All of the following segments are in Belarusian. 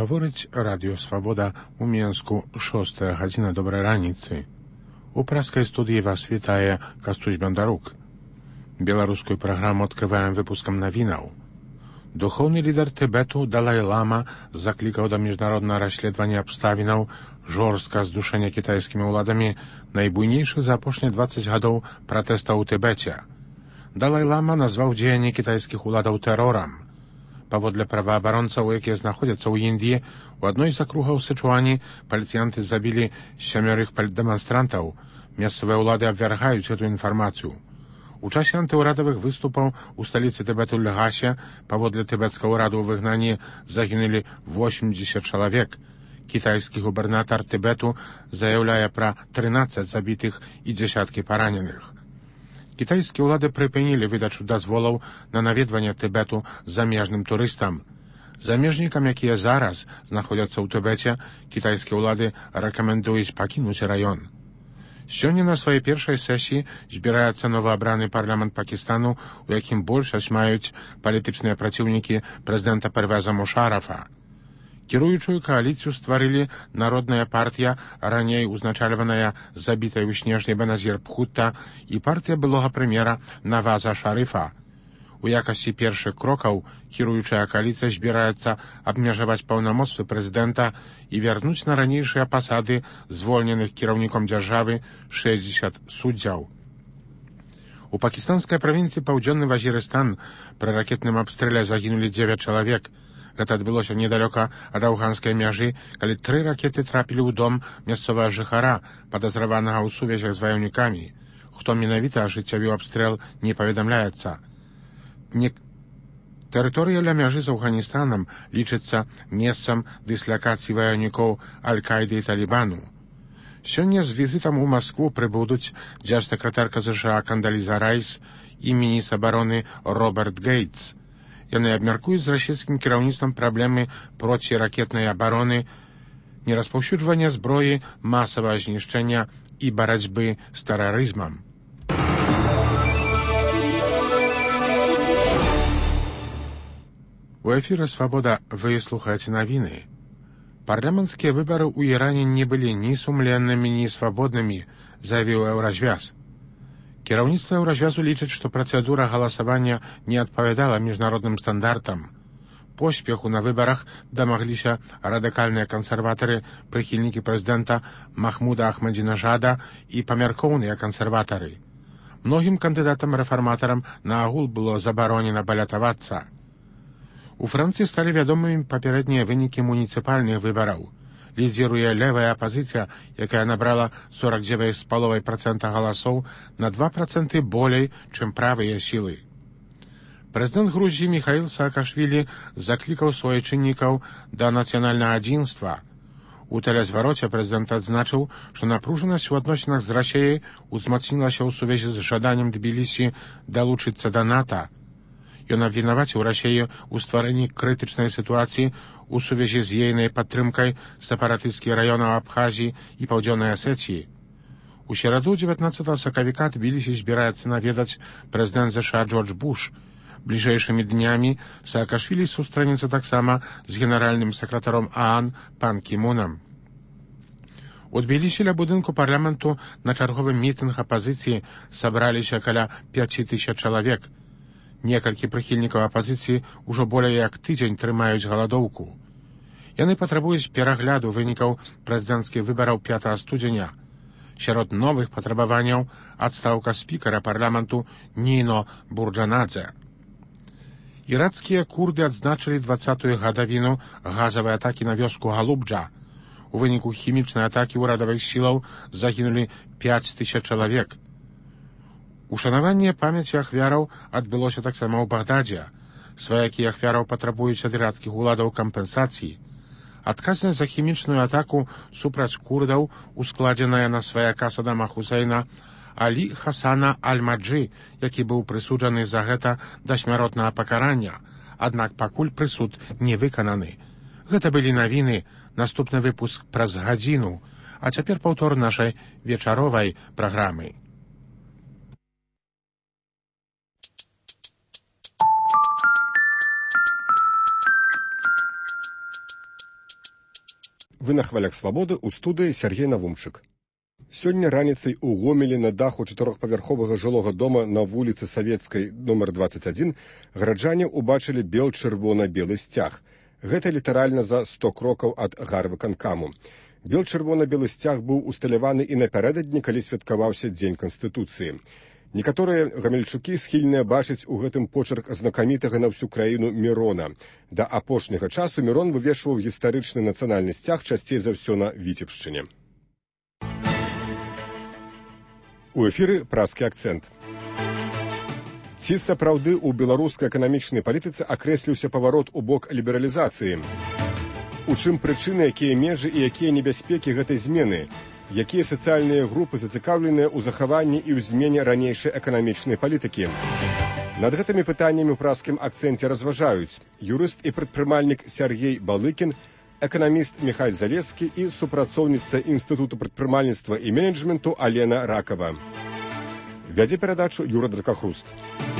Гаворыць радыё Свабода ў Менску, 6 гадзіна, добрай раніцы. У праскай студыі вас вітае Кастусь Бандарук. Беларускую праграму открываем выпускам навінаў. Духоўны лідар Тыбету Далай-лама заклікаў да міжнароднага расследавання абставінаў жорстка здушэння кітайскімі ўладамі найбуйнейшых за апошнія 20 гадоў пратэстаў у Тыбеце. Далай-лама назваў дзеянні кітайскіх уладаў тэрорам. Паводле праваабаронцаў, якія знаходзяцца ў Індыі, у адной з акругаў Сычуані паліцыянты забілі 7 дэманстрантаў. Месцавыя ўлады абвяргаюць эту інфармацыю. У часе антыўрадавых выступаў у сталіцы Тыбету Лгасе паводле тыбецкага ўраду ў выгнанні загінулі 80 чалавек. Кітайскі губернатар Тыбету заяўляе пра 13 забітых і дзясяткі параненых. Кітайскія ўлады прыпынілі выдачу дазволаў на наведванне Тыбету замежным турыстам. Замежнікам, якія зараз знаходзяцца ў Тыбеце, кітайскія ўлады рэкамендуюць пакінуць раён. Сёння на сваёй першай сесіі збіраецца новаабраны парламент Пакістану, у якім большасць маюць палітычныя праціўнікі прэзідэнта Первеза Мушарафа. Кіруючую кааліцыю стварылі Народная партія, раней узначальваная забітай у снежні Беназір Бхутта, і партыя былога прэм'ера Наваза Шарыфа. У якасці першых крокаў кіруючая кааліцыя збіраецца абмежаваць паўнамоцтвы прэзідэнта і вярнуць на ранейшыя пасады звольненых кіраўніком дзяржавы 60 суддзяў. У пакістанскай правінцыі Паўдзённы Вазірыстан пры ракетным абстрэле загінулі 9 чалавек. Гэта адбылося недалёка ад афганскай мяжы, калі 3 ракеты трапілі ў дом мясцовага жыхара, падазраванага ў сувязях з ваяўнікамі. Хто менавіта ажыццявіў абстрэл, не паведамляецца. Тэрыторыя ля мяжы з Афганістанам лічыцца месцам дыслакацыі ваяўнікоў Аль-Каіды і Талібану. Сёння з візітам у Маскву прыбудуць дзяржсакратарка США Кандаліза Райс і міністр абароны Роберт Гейтс. Яны абмяркуюць з расійскім кіраўніцтвам праблемы проціракетнай абароны, нераспаўсюджвання зброі, масавага знішчэння і барацьбы з тэрарызмам. У эфіры «Свабода» вы слухаеце навіны. Парламенцкія выбары ў Іране не былі ні сумленнымі, ні свабоднымі, заявіў Еўразвяз. Кіраўніцтва Еўразвязу лічыць, што працэдура галасавання не адпавядала міжнародным стандартам. Поспеху на выбарах дамагліся радыкальныя кансерватары, прыхільнікі прэзідэнта Махмуда Ахмадзінажада і памяркоўныя кансерватары. Многім кандыдатам-рэфарматарам наогул было забаронена балятавацца. У Францыі сталі вядомымі папярэднія вынікі муніцыпальных выбараў. Лідзіруе левая апазіцыя, якая набрала 49,5% галасоў, на 2% болей, чым правыя сілы. Прэзідэнт Грузіі Міхаіл Саакашвілі заклікаў суайчыннікаў да нацыянальнага адзінства. У тэлезвароце прэзідэнт адзначыў, што напружанасць у адносінах з Расіяй узмацнілася ў сувязі з жаданнем Тбілісі далучыцца да НАТО. Ён абвінаваціў Расію ў стварэнні крытычнай сітуацыі у сувязі з ейнай падтрымкай сепаратысцкіх раёнаў Абхазіі і Паўдзённай Асетіі. У сераду 19 сакавіка Тбілісі збіраецца наведаць прэзідэнт ЗША Джордж Буш. Бліжэйшымі днямі Саакашвілі сустрэнецца таксама з генеральным сакратаром ААН пан Кімунам. У Тбілісі ля будынку парламенту на чарговы мітынг апазіцыі сабраліся каля 5000 чалавек. Некалькі прыхільнікаў апазіцыі ўжо болей як тыдзень трымаюць галадоўку. Яны патрабуюць перагляду вынікаў прэзідэнцкіх выбараў 5 студзеня. Сярод новых патрабаванняў адстаўка спікара парламенту Ніно Бурджанадзе. Іракскія курды адзначылі 20-ю гадавіну газавай атакі на вёску Галубджа. У выніку хімічнай атакі ўрадавых сілаў загінулі 5000 чалавек. Ушанаванне памяці ахвяраў адбылося таксама ў Багдадзе. Сваякі ахвяраў патрабуюць ад іракскіх уладаў кампенсацыі. Адказнасць за хімічную атаку супраць курдаў ускладзеная на сваяка Садама Хусейна Алі Хасана Аль-Маджы, які быў прысуджаны за гэта да смяротнага пакарання, аднак пакуль прысуд не выкананы. Гэта былі навіны, наступны выпуск праз гадзіну, а цяпер паўтор нашай вечаровай праграмы. Вы на хвалях свабоды, у студыі Сергей Навумчык. Сёння раніцай у Гомелі на даху 4павярховага жылога дома на вуліцы Савецкай нумар 21 гараджане ўбачылі бел-чырвона-белы сцяг. Гэта літаральна за 100 крокаў ад гарвыканкаму. Бел-чырвона-белы сцяг быў усталяваны і напярэдадні, калі святкаваўся Дзень Канстытуцыі. Некаторыя гамельчукі схільныя бачыць у гэтым почерк знакамітага на всю краіну Мірона. Да апошняга часу Мірон вывешваў гістарычны нацыянальны сцяг часцей за ўсё на Віцебшчыне. У эфіры празкі акцэнт. Ці сапраўды ў беларускай эканамічнай палітыцы акрэсліўся паварот у бок лібералізацыі? У чым прычыны, якія межы і якія небяспекі гэтай змены? Якія сацыяльныя групы зацікаўленыя ў захаванні і ў змене ранейшай эканамічнай палітыкі? Над гэтымі пытаннямі ў празкім акцэнце разважаюць юрыст і прадпрымальнік Сергей Балыкін, эканаміст Михай Залескі і супрацоўніца Інстытуту прадпрымальніцтва і менеджменту Алена Ракава. Вядзе перадачу Юра Дракахруст.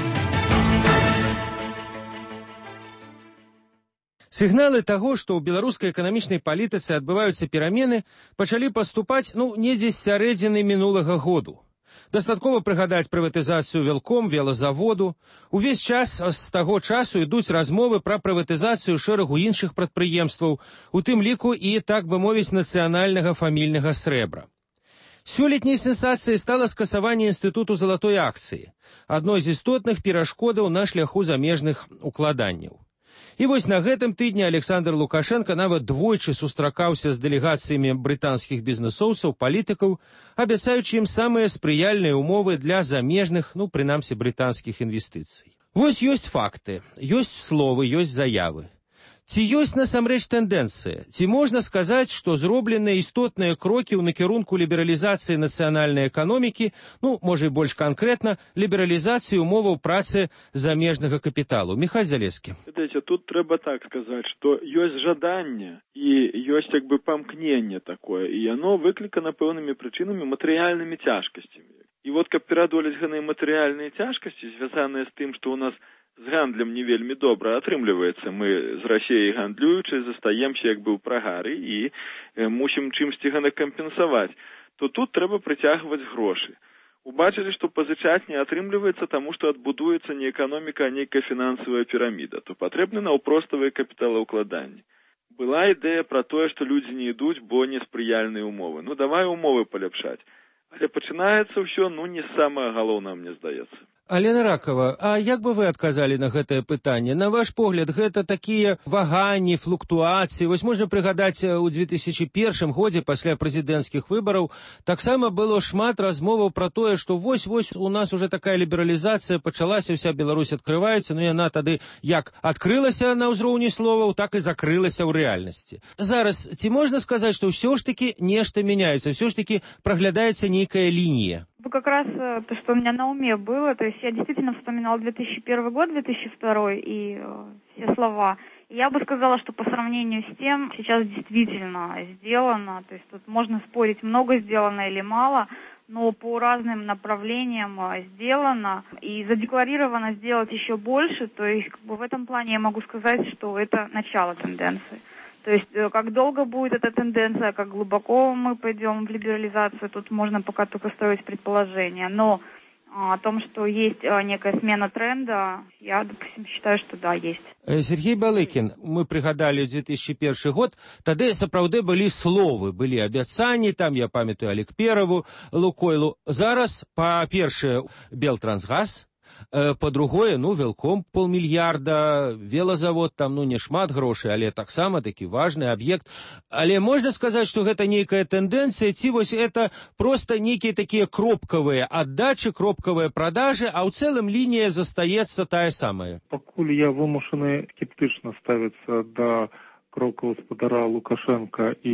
Сігналы таго, што ў беларускай эканамічнай палітыцы адбываюцца перамены, пачалі паступаць, недзе з сярэдзіны мінулага году. Дастаткова прыгадаць прыватызацыю Велком, велазаводу. Увесь час з таго часу ідуць размовы пра прыватызацыю шэрагу іншых прадпрыемстваў, у тым ліку і, так бы мовіць, нацыянальнага фамільнага срэбра. Сёлетняй сенсацыяй стала скасаванне інстытуту залатой акцыі, адной з істотных перашкодаў на шляху замежных укладанняў. І вось на гэтым тыдні Александр Лукашенко нават двойчы сустракаўся з дэлегацыямі брытанскіх бізнэсоўцаў, палітыкаў, абяцаючы ім самыя спрыяльныя ўмовы для замежных, прынамсі, брытанскіх інвестыцый. Вось ёсць факты, ёсць словы, ёсць заявы. Ці ёсць насамрэч тэндэнцыя? Ці можна сказаць, што зробленыя істотныя крокі ў накірунку лібералізацыі нацыянальнай эканомікі, можа і больш канкрэтна, лібералізацыі умоваў працы замежнага капіталу? Михай Залескі. Тут трэба так сказаць, што ёсць жаданне і ёсць памкненне такое, і яно выклікана пэўнымі прычынамі, матэрыяльнымі цяжкасцямі. І каб пераадолець гэтыя матэрыяльныя цяжкасці, звязаныя з тым, што ў нас з гандлем не вельмі добра атрымліваецца. Мы з Расіяй гандлюючы застаемся ў прагары і мусім чымсьці кампенсаваць. То тут трэба прыцягваць грошы. Убачылі, што пазычаць не атрымліваецца, таму што адбудуецца не эканоміка, а нейкая фінансавая піраміда. То патрэбны наўпроставыя капіталаўкладанні. Была ідэя пра тое, што людзі не ідуць, бо неспрыяльныя умовы. Давай умовы паляпшаць. Але пачынаецца ўсё, не самае галоўнае, мне здаецца. Алена Ракава, а як бы вы адказалі на гэтае пытанне? На ваш погляд, гэта такія ваганні, флуктуацыі? Вось можна прыгадаць, у 2001 годзе пасля прэзідэнцкіх выбараў таксама было шмат размоваў пра тое, што вось-вось у нас уже такая лібералізацыя пачалася, вся Беларусь адкрываецца, яна тады як адкрылася на ўзроўні словаў, так і закрылася ў рэальнасці. Зараз ці можна сказаць, што ўсё ж такі нешта мяняецца, ўсё ж такі праглядаецца нейкая лінія? Как раз то, что у меня на уме было, то есть я действительно вспоминала 2001 год, 2002 и все слова. И я бы сказала, что по сравнению с тем сейчас действительно сделано, то есть тут можно спорить, много сделано или мало, но по разным направлениям сделано и задекларировано сделать еще больше, то есть в этом плане я могу сказать, что это начало тенденции. То есть, как долго будет эта тенденция, как глубоко мы пойдем в либерализацию, тут можно пока только строить предположения. Но о том, что есть некая смена тренда, я, допустим, считаю, что да, есть. Сергей Балыкін, мы прыгадалі 2001 год, тады сапраўды былі словы, былі абяцанні, там я памятаю Алікпераву, Лукойлу. Зараз, па-першае, Белтрансгаз, па-другое, Велком 500 мільярда, велазавод там, не шмат грошай, але таксама такі важны аб'ект. Але можна сказаць, што гэта нейкая тэндэнцыя, ці вось это проста нейкія такія кропкавыя аддачы, кропкавыя прадажы, а ў цэлым лінія застаецца тая самая? Пакуль я вымушаны скептычна ставіцца да крокаў гаспадара Лукашенка і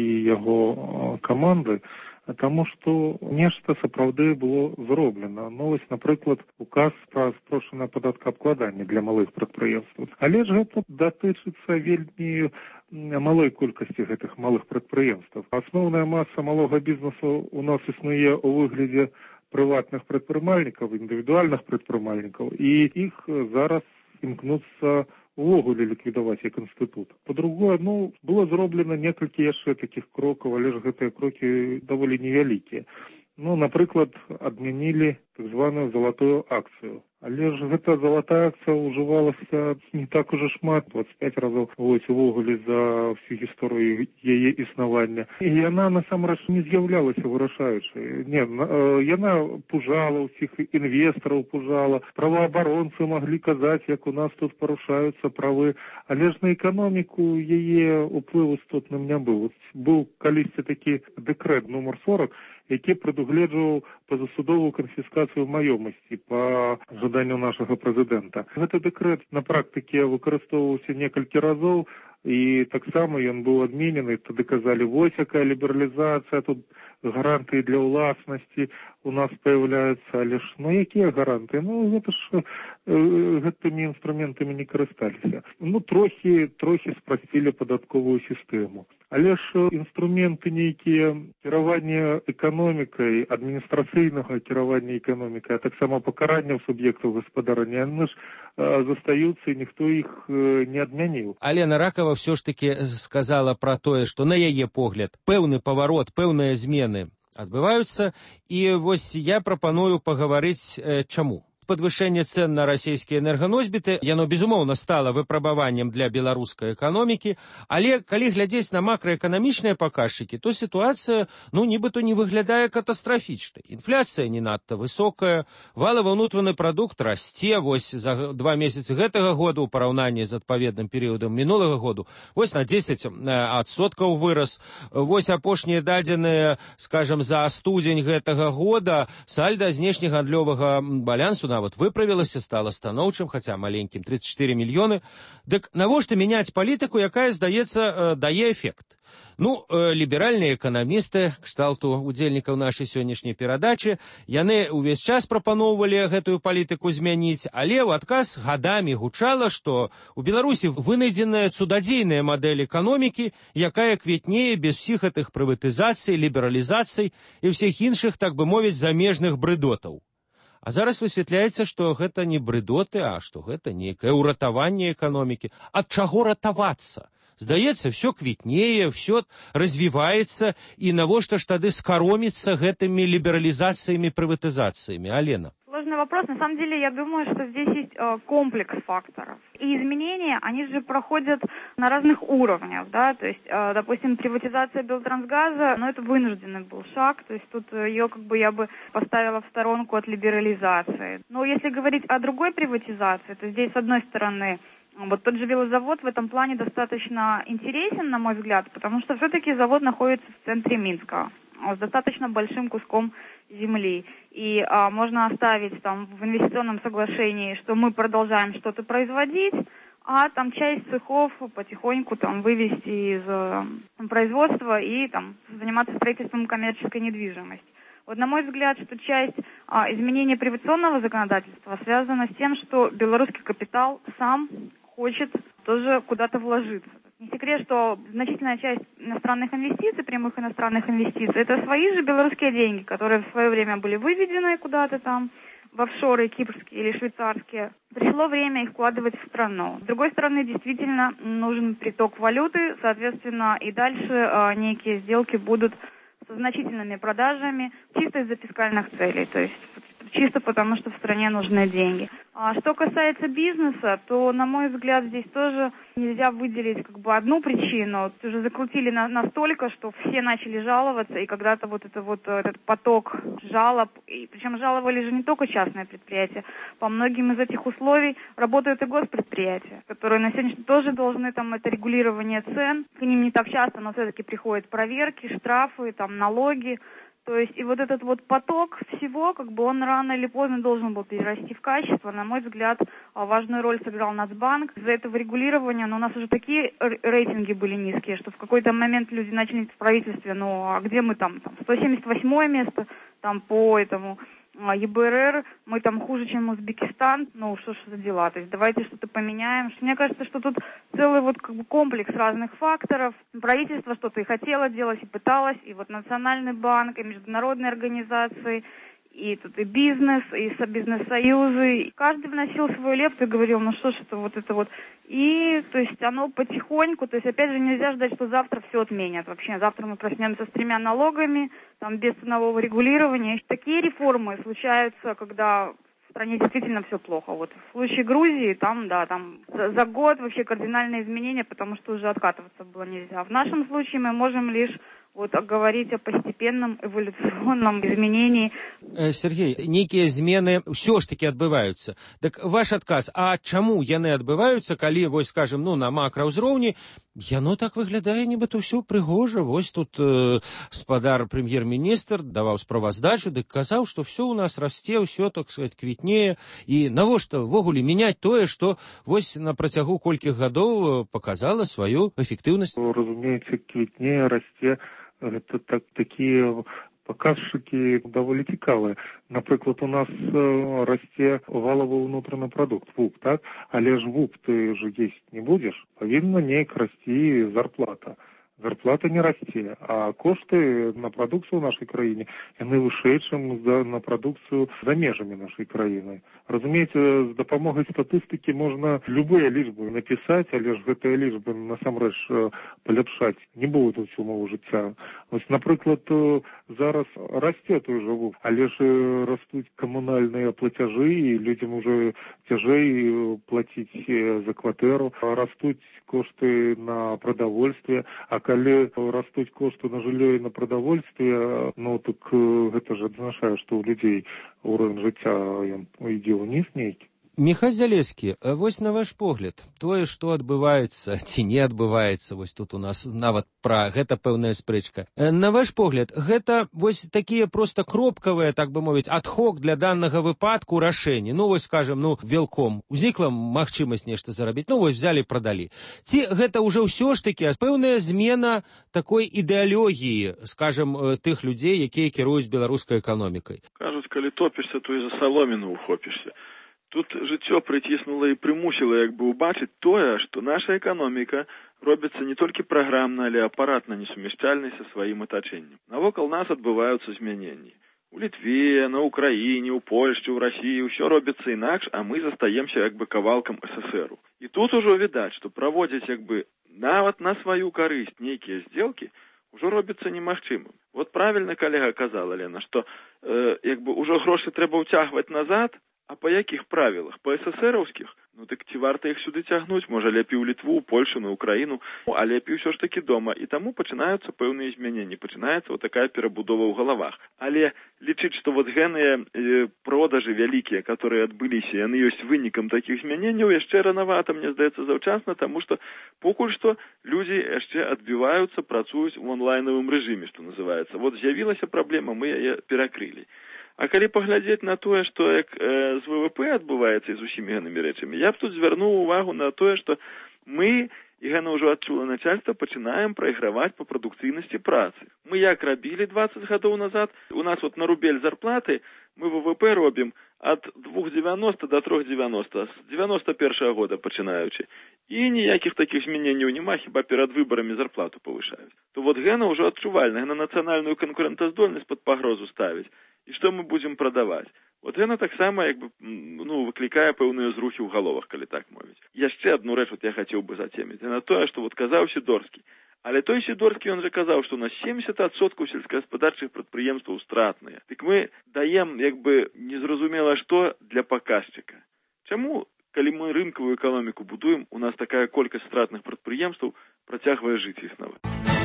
яго каманды, тому што нешта сапраўды было зроблена. Вось, напрыклад, указ пра спрошчанае падаткаабкладанне для малых прадпрыемстваў. Але ж гэта датычыцца вельмі малой колькасці гэтых малых прадпрыемстваў. Асноўная маса малога бізнесу у нас існуе ў выглядзе прыватных прадпрымальнікаў, індывідуальных прадпрымальнікаў, і іх зараз імкнуцца увогуле ліквідаваць як інстытут. Па-другое, было зроблена некалькі яшчэ такіх крокаў, але ж гэтыя крокі даволі невялікія. Напрыклад, адмянілі так званую залатую акцыю. Але ж гэта залатая акцыя ўжывалася не так ужо шмат, 25 разоў увогуле за всю гісторыю яе існавання. І яна насамрэч не з'яўлялася вырашаючай. Не, яна пужала ўсіх інвестараў, пужала. Праваабаронцы маглі казаць, як у нас тут парушаюцца правы. Але ж на эканоміку яе ўплыў істотным не быў. Быў калісьці такі дэкрэт нумар 40, які прадугледжваў пазасудовую канфіскацыю маёмасці па жаданню нашага прэзідэнта. Гэты дэкрэт на практыке выкарыстоўваўся некалькі разоў, і таксама ён быў адменены. Тады казалі, вось якая лібералізацыя, тут гарантыі для ўласнасці у нас появляюцца. Але ж, якія гарантыі? Гэта ж гэтымі інструментамі не карысталіся. Трохі спрасцілі падатковую сістэму. Але ж інструменты нейкія кіравання эканомікай, адміністрацыйнага кіравання эканомікай, а таксама пакаранняў суб'ектаў гаспадарання, яны ж застаюцца, і ніхто іх не адмяніў. Алена Ракава ўсё ж таки сказала пра тое, што на яе погляд пэўны паварот, пэўныя змены адбываюцца, і вось я прапаную пагаварыць чаму. Падвышэнне цэн на расійскія энерганосьбіты, яно, безумоўна, стала выпрабаваннем для беларускай эканомікі, але калі глядзець на макраэканамічныя паказчыкі, то сітуацыя, нібыта не выглядае катастрафічнай. Інфляцыя не надта высокая, валавы ўнутраны прадукт расце, вось за 2 месяцы гэтага года ў параўнанні з адпаведным перыядам минулага году, вось на 10% вырас. Вось апошнія дадзеныя, скажам, за студзень гэтага года сальда знешнегандлёвага балансу нават выправілася, стала станоўчым, хаця маленькім, 34 мільёны. Дык навошта мяняць палітыку, якая, здаецца, дае эфект? Ліберальныя эканамісты, кшталту удзельнікаў нашай сённяшняй перадачы, яны ўвесь час прапаноўвалі гэтую палітыку змяніць, але ў адказ гадамі гучала, што ў Беларусі вынайдзеная цудадзейная мадэль эканомікі, якая квітнее без усіх гэтых прыватызацый, лібералізацый і ўсіх іншых, так бы мовіць, замежных брыдотаў. А зараз высвятляецца, што гэта не брыдоты, а што гэта нейкае ўратаванне эканомікі. Ад чаго ратавацца? Здаецца, все квітнее, все развіваецца, і навошта ж тады скароміцца гэтымі лібералізацыямі, прыватызацыямі? Алена. Сложный вопрос. На самом деле, я думаю, что здесь есть комплекс факторов. И изменения, они же проходят на разных уровнях, да, то есть, допустим, приватизация Белтрансгаза, это вынужденный был шаг, то есть тут ее я бы поставила в сторонку от либерализации. Но если говорить о другой приватизации, то здесь, с одной стороны, тот же велозавод в этом плане достаточно интересен, на мой взгляд, потому что все-таки завод находится в центре Минска, с достаточно большим куском земли. И можно оставить там в инвестиционном соглашении, что мы продолжаем что-то производить, а там часть цехов потихоньку вывести из производства и заниматься строительством коммерческой недвижимости. На мой взгляд, что часть изменения приватизационного законодательства связана с тем, что белорусский капитал сам хочет тоже куда-то вложиться. Не секрет, что значительная часть иностранных инвестиций, прямых иностранных инвестиций, это свои же белорусские деньги, которые в свое время были выведены куда-то в офшоры кипрские или швейцарские. Пришло время их вкладывать в страну. С другой стороны, действительно нужен приток валюты, соответственно, и дальше некие сделки будут со значительными продажами, чисто из-за фискальных целей, то есть чисто потому, что в стране нужны деньги. А что касается бизнеса, то, на мой взгляд, здесь тоже нельзя выделить одну причину. Уже закрутили настолько, что все начали жаловаться, и когда-то этот поток жалоб, и причем жаловали же не только частные предприятия, по многим из этих условий работают и госпредприятия, которые на сегодня тоже должны это регулирование цен, к ним не так часто, но все-таки приходят проверки, штрафы, налоги. То есть и этот поток всего, он рано или поздно должен был перерасти в качество. На мой взгляд, важную роль сыграл Нацбанк. Из-за этого регулирования, у нас уже такие рейтинги были низкие, что в какой-то момент люди начали в правительстве, а где мы 178 место, по ЕБРР, мы хуже, чем Узбекистан, что ж за дела, то есть давайте что-то поменяем. Мне кажется, что тут целый комплекс разных факторов. Правительство что-то и хотело делать, и пыталось, и Национальный банк, и международные организации, и тут и бизнес, и бизнес-союзы. И каждый вносил свою лепту и говорил, ну что ж это вот. И, то есть, оно потихоньку, то есть, опять же, нельзя ждать, что завтра все отменят. Вообще, завтра мы проснемся с 3 налогами, там, без ценового регулирования. Такие реформы случаются, когда в стране действительно все плохо. Вот в случае Грузии, там за год вообще кардинальные изменения, потому что уже откатываться было нельзя. В нашем случае мы можем лишь говорить о постепенном эволюционном изменении. Сергей, нейкія змены ўсё ж таки адбываюцца. Так ваш адказ, а чаму яны адбываюцца, калі, вось, скажем, на макраўзроўні, яно так выглядае, нібыта ўсё прыгожа. Вось тут спадар прэм'ер-міністр даваў справаздачу, дык казаў, што ўсё ў нас расце, ўсё, так сказать, квітнее. І навошта ввогуле мяняць тое, што вось на працягу колькіх гадоў показала сваю эфектыўнасць? Разумеется, квітнее, расце. Это такие показчики довольно цікавые. Наприклад, у нас расте валовый внутренний продукт, ВУП, так? Але ж ВУП ты же есть не будешь, повинна неяк расти зарплата. Зарплата не расце, а кошты на прадукцыю ў нашай краіне яны вышэй, чым на прадукцыю за межамі нашай краіны. Разумееце, з дапамогай статыстыкі можна любыя лічбы напісаць, але ж гэтыя лічбы насамрэч паляпшаць не будуць умову жыцця. Вось, напрыклад, зараз расце той жа ВУП, але ж растуць камунальныя плацяжы, і людзям уже цяжэй плаціць за кватэру, растуць кошты на прадавольстве, а калі растуць кошты на жыллё і на прадавольстве, так гэта ж азначае, што ў людзей уровень жыцця ідзе ўніз нейкі. Міхась Залескі, вось на ваш погляд, тое, што адбываецца ці не адбываецца, вось тут у нас нават пра гэта пэўная спрэчка. На ваш погляд, гэта вось такія проста кропкавыя, так бы мовіць, адхок для данага выпадку рашэнні. Вось, скажем, велком, узнікла магчымасць нешта зарабіць, вось взялі, прадалі. Ці гэта ўжо ўсё ж такі пэўная змена такой ідэалогіі, скажем, тых людзей, якія кіруюць беларускай эканомікай? Кажуць, калі топішся, то і за саломіну ухопішся. Тут жыццё прыціснула і прымусіла убачыць тое, што наша эканоміка робіцца не толькі праграмна, але апаратна несумяшчальнай са сваім атачэннем. Навокал нас адбываюцца змяненні. У Літве, на Украіне, у Польшчы, у Расіі ўсё робіцца інакш, а мы застаемся кавалкам СССРу. І тут ужо відаць, што праводзіць нават на сваю карысць нейкія здзелкі ўжо робіцца немагчымым. Вот правільна калега казала, Лена, што ўжо грошы трэба ўцягваць назад. А па якіх правілах? Па СССРаўскіх? Так ці варта іх сюды цягнуць? Можа, лепей у Літву, у Польшу, на Украіну, а лепей ўсё ж такі дома. І таму пачынаюцца пэўныя змяненні, пачынаецца такая перабудова ў галавах. Але лічыць, што гэныя продажы вялікія, которые адбыліся, яны ёсць вынікам такіх змяненняў, яшчэ ранавата, мне здаецца, заўчасна, таму што покуль што людзі яшчэ адбіваюцца, працуюць у онлайнавым рэжыме, што называецца. Вот з'явілася праблема, мы яе перакрылі. А калі паглядзець на тое, што з ВВП адбываецца і з усімі гэтымі рэчамі, я б тут звярнуў увагу на тое, што мы, і гэта ўжо адчула начальства, пачынаем прайграваць па прадукцыйнасці працы. Мы як рабілі 20 гадоў назад, у нас на рубель зарплаты мы ВВП робім ад 2,90 до 3,90, з 91 года пачынаючы. І ніякіх такіх змяненняў няма, хіба перад выбарамі зарплату павышаюць. То гэта ўжо адчувальна, гэта нацыянальную канкурэнтаздольнасць пад пагрозу ставіць. І што мы будзем прадаваць? Гэта таксама выклікае пэўныя зрухі ў галовах, калі так мовіць. Яшчэ адну рэч я хацеў бы зацеміць. На тое, што казаў Сідорскі. Але той Сідорскі, ён жа казаў, што у нас 70% сельскагаспадарчых прадпрыемстваў стратныя. Дык мы даем незразумела што для паказчыка. Чаму, калі мы рынкавую эканоміку будуем, у нас такая колькасць стратных прадпрыемстваў працягвае жыць і існаваць?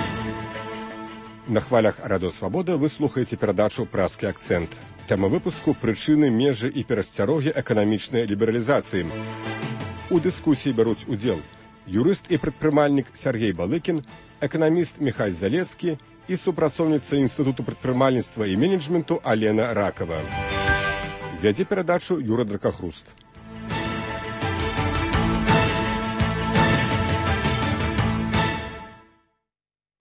На хвалях Радыё Свабода вы слухаеце перадачу «Празкі акцэнт». Тэма выпуску – прычыны, межы і перасцярогі эканамічнай лібералізацыі. У дыскусіі бяруць удзел юрыст і прадпрымальнік Сергей Балыкін, эканаміст Міхась Залескі і супрацоўніца Інстытуту прадпрымальніцтва і менеджменту Алена Ракава. Вядзе перадачу Юра Дракахруст.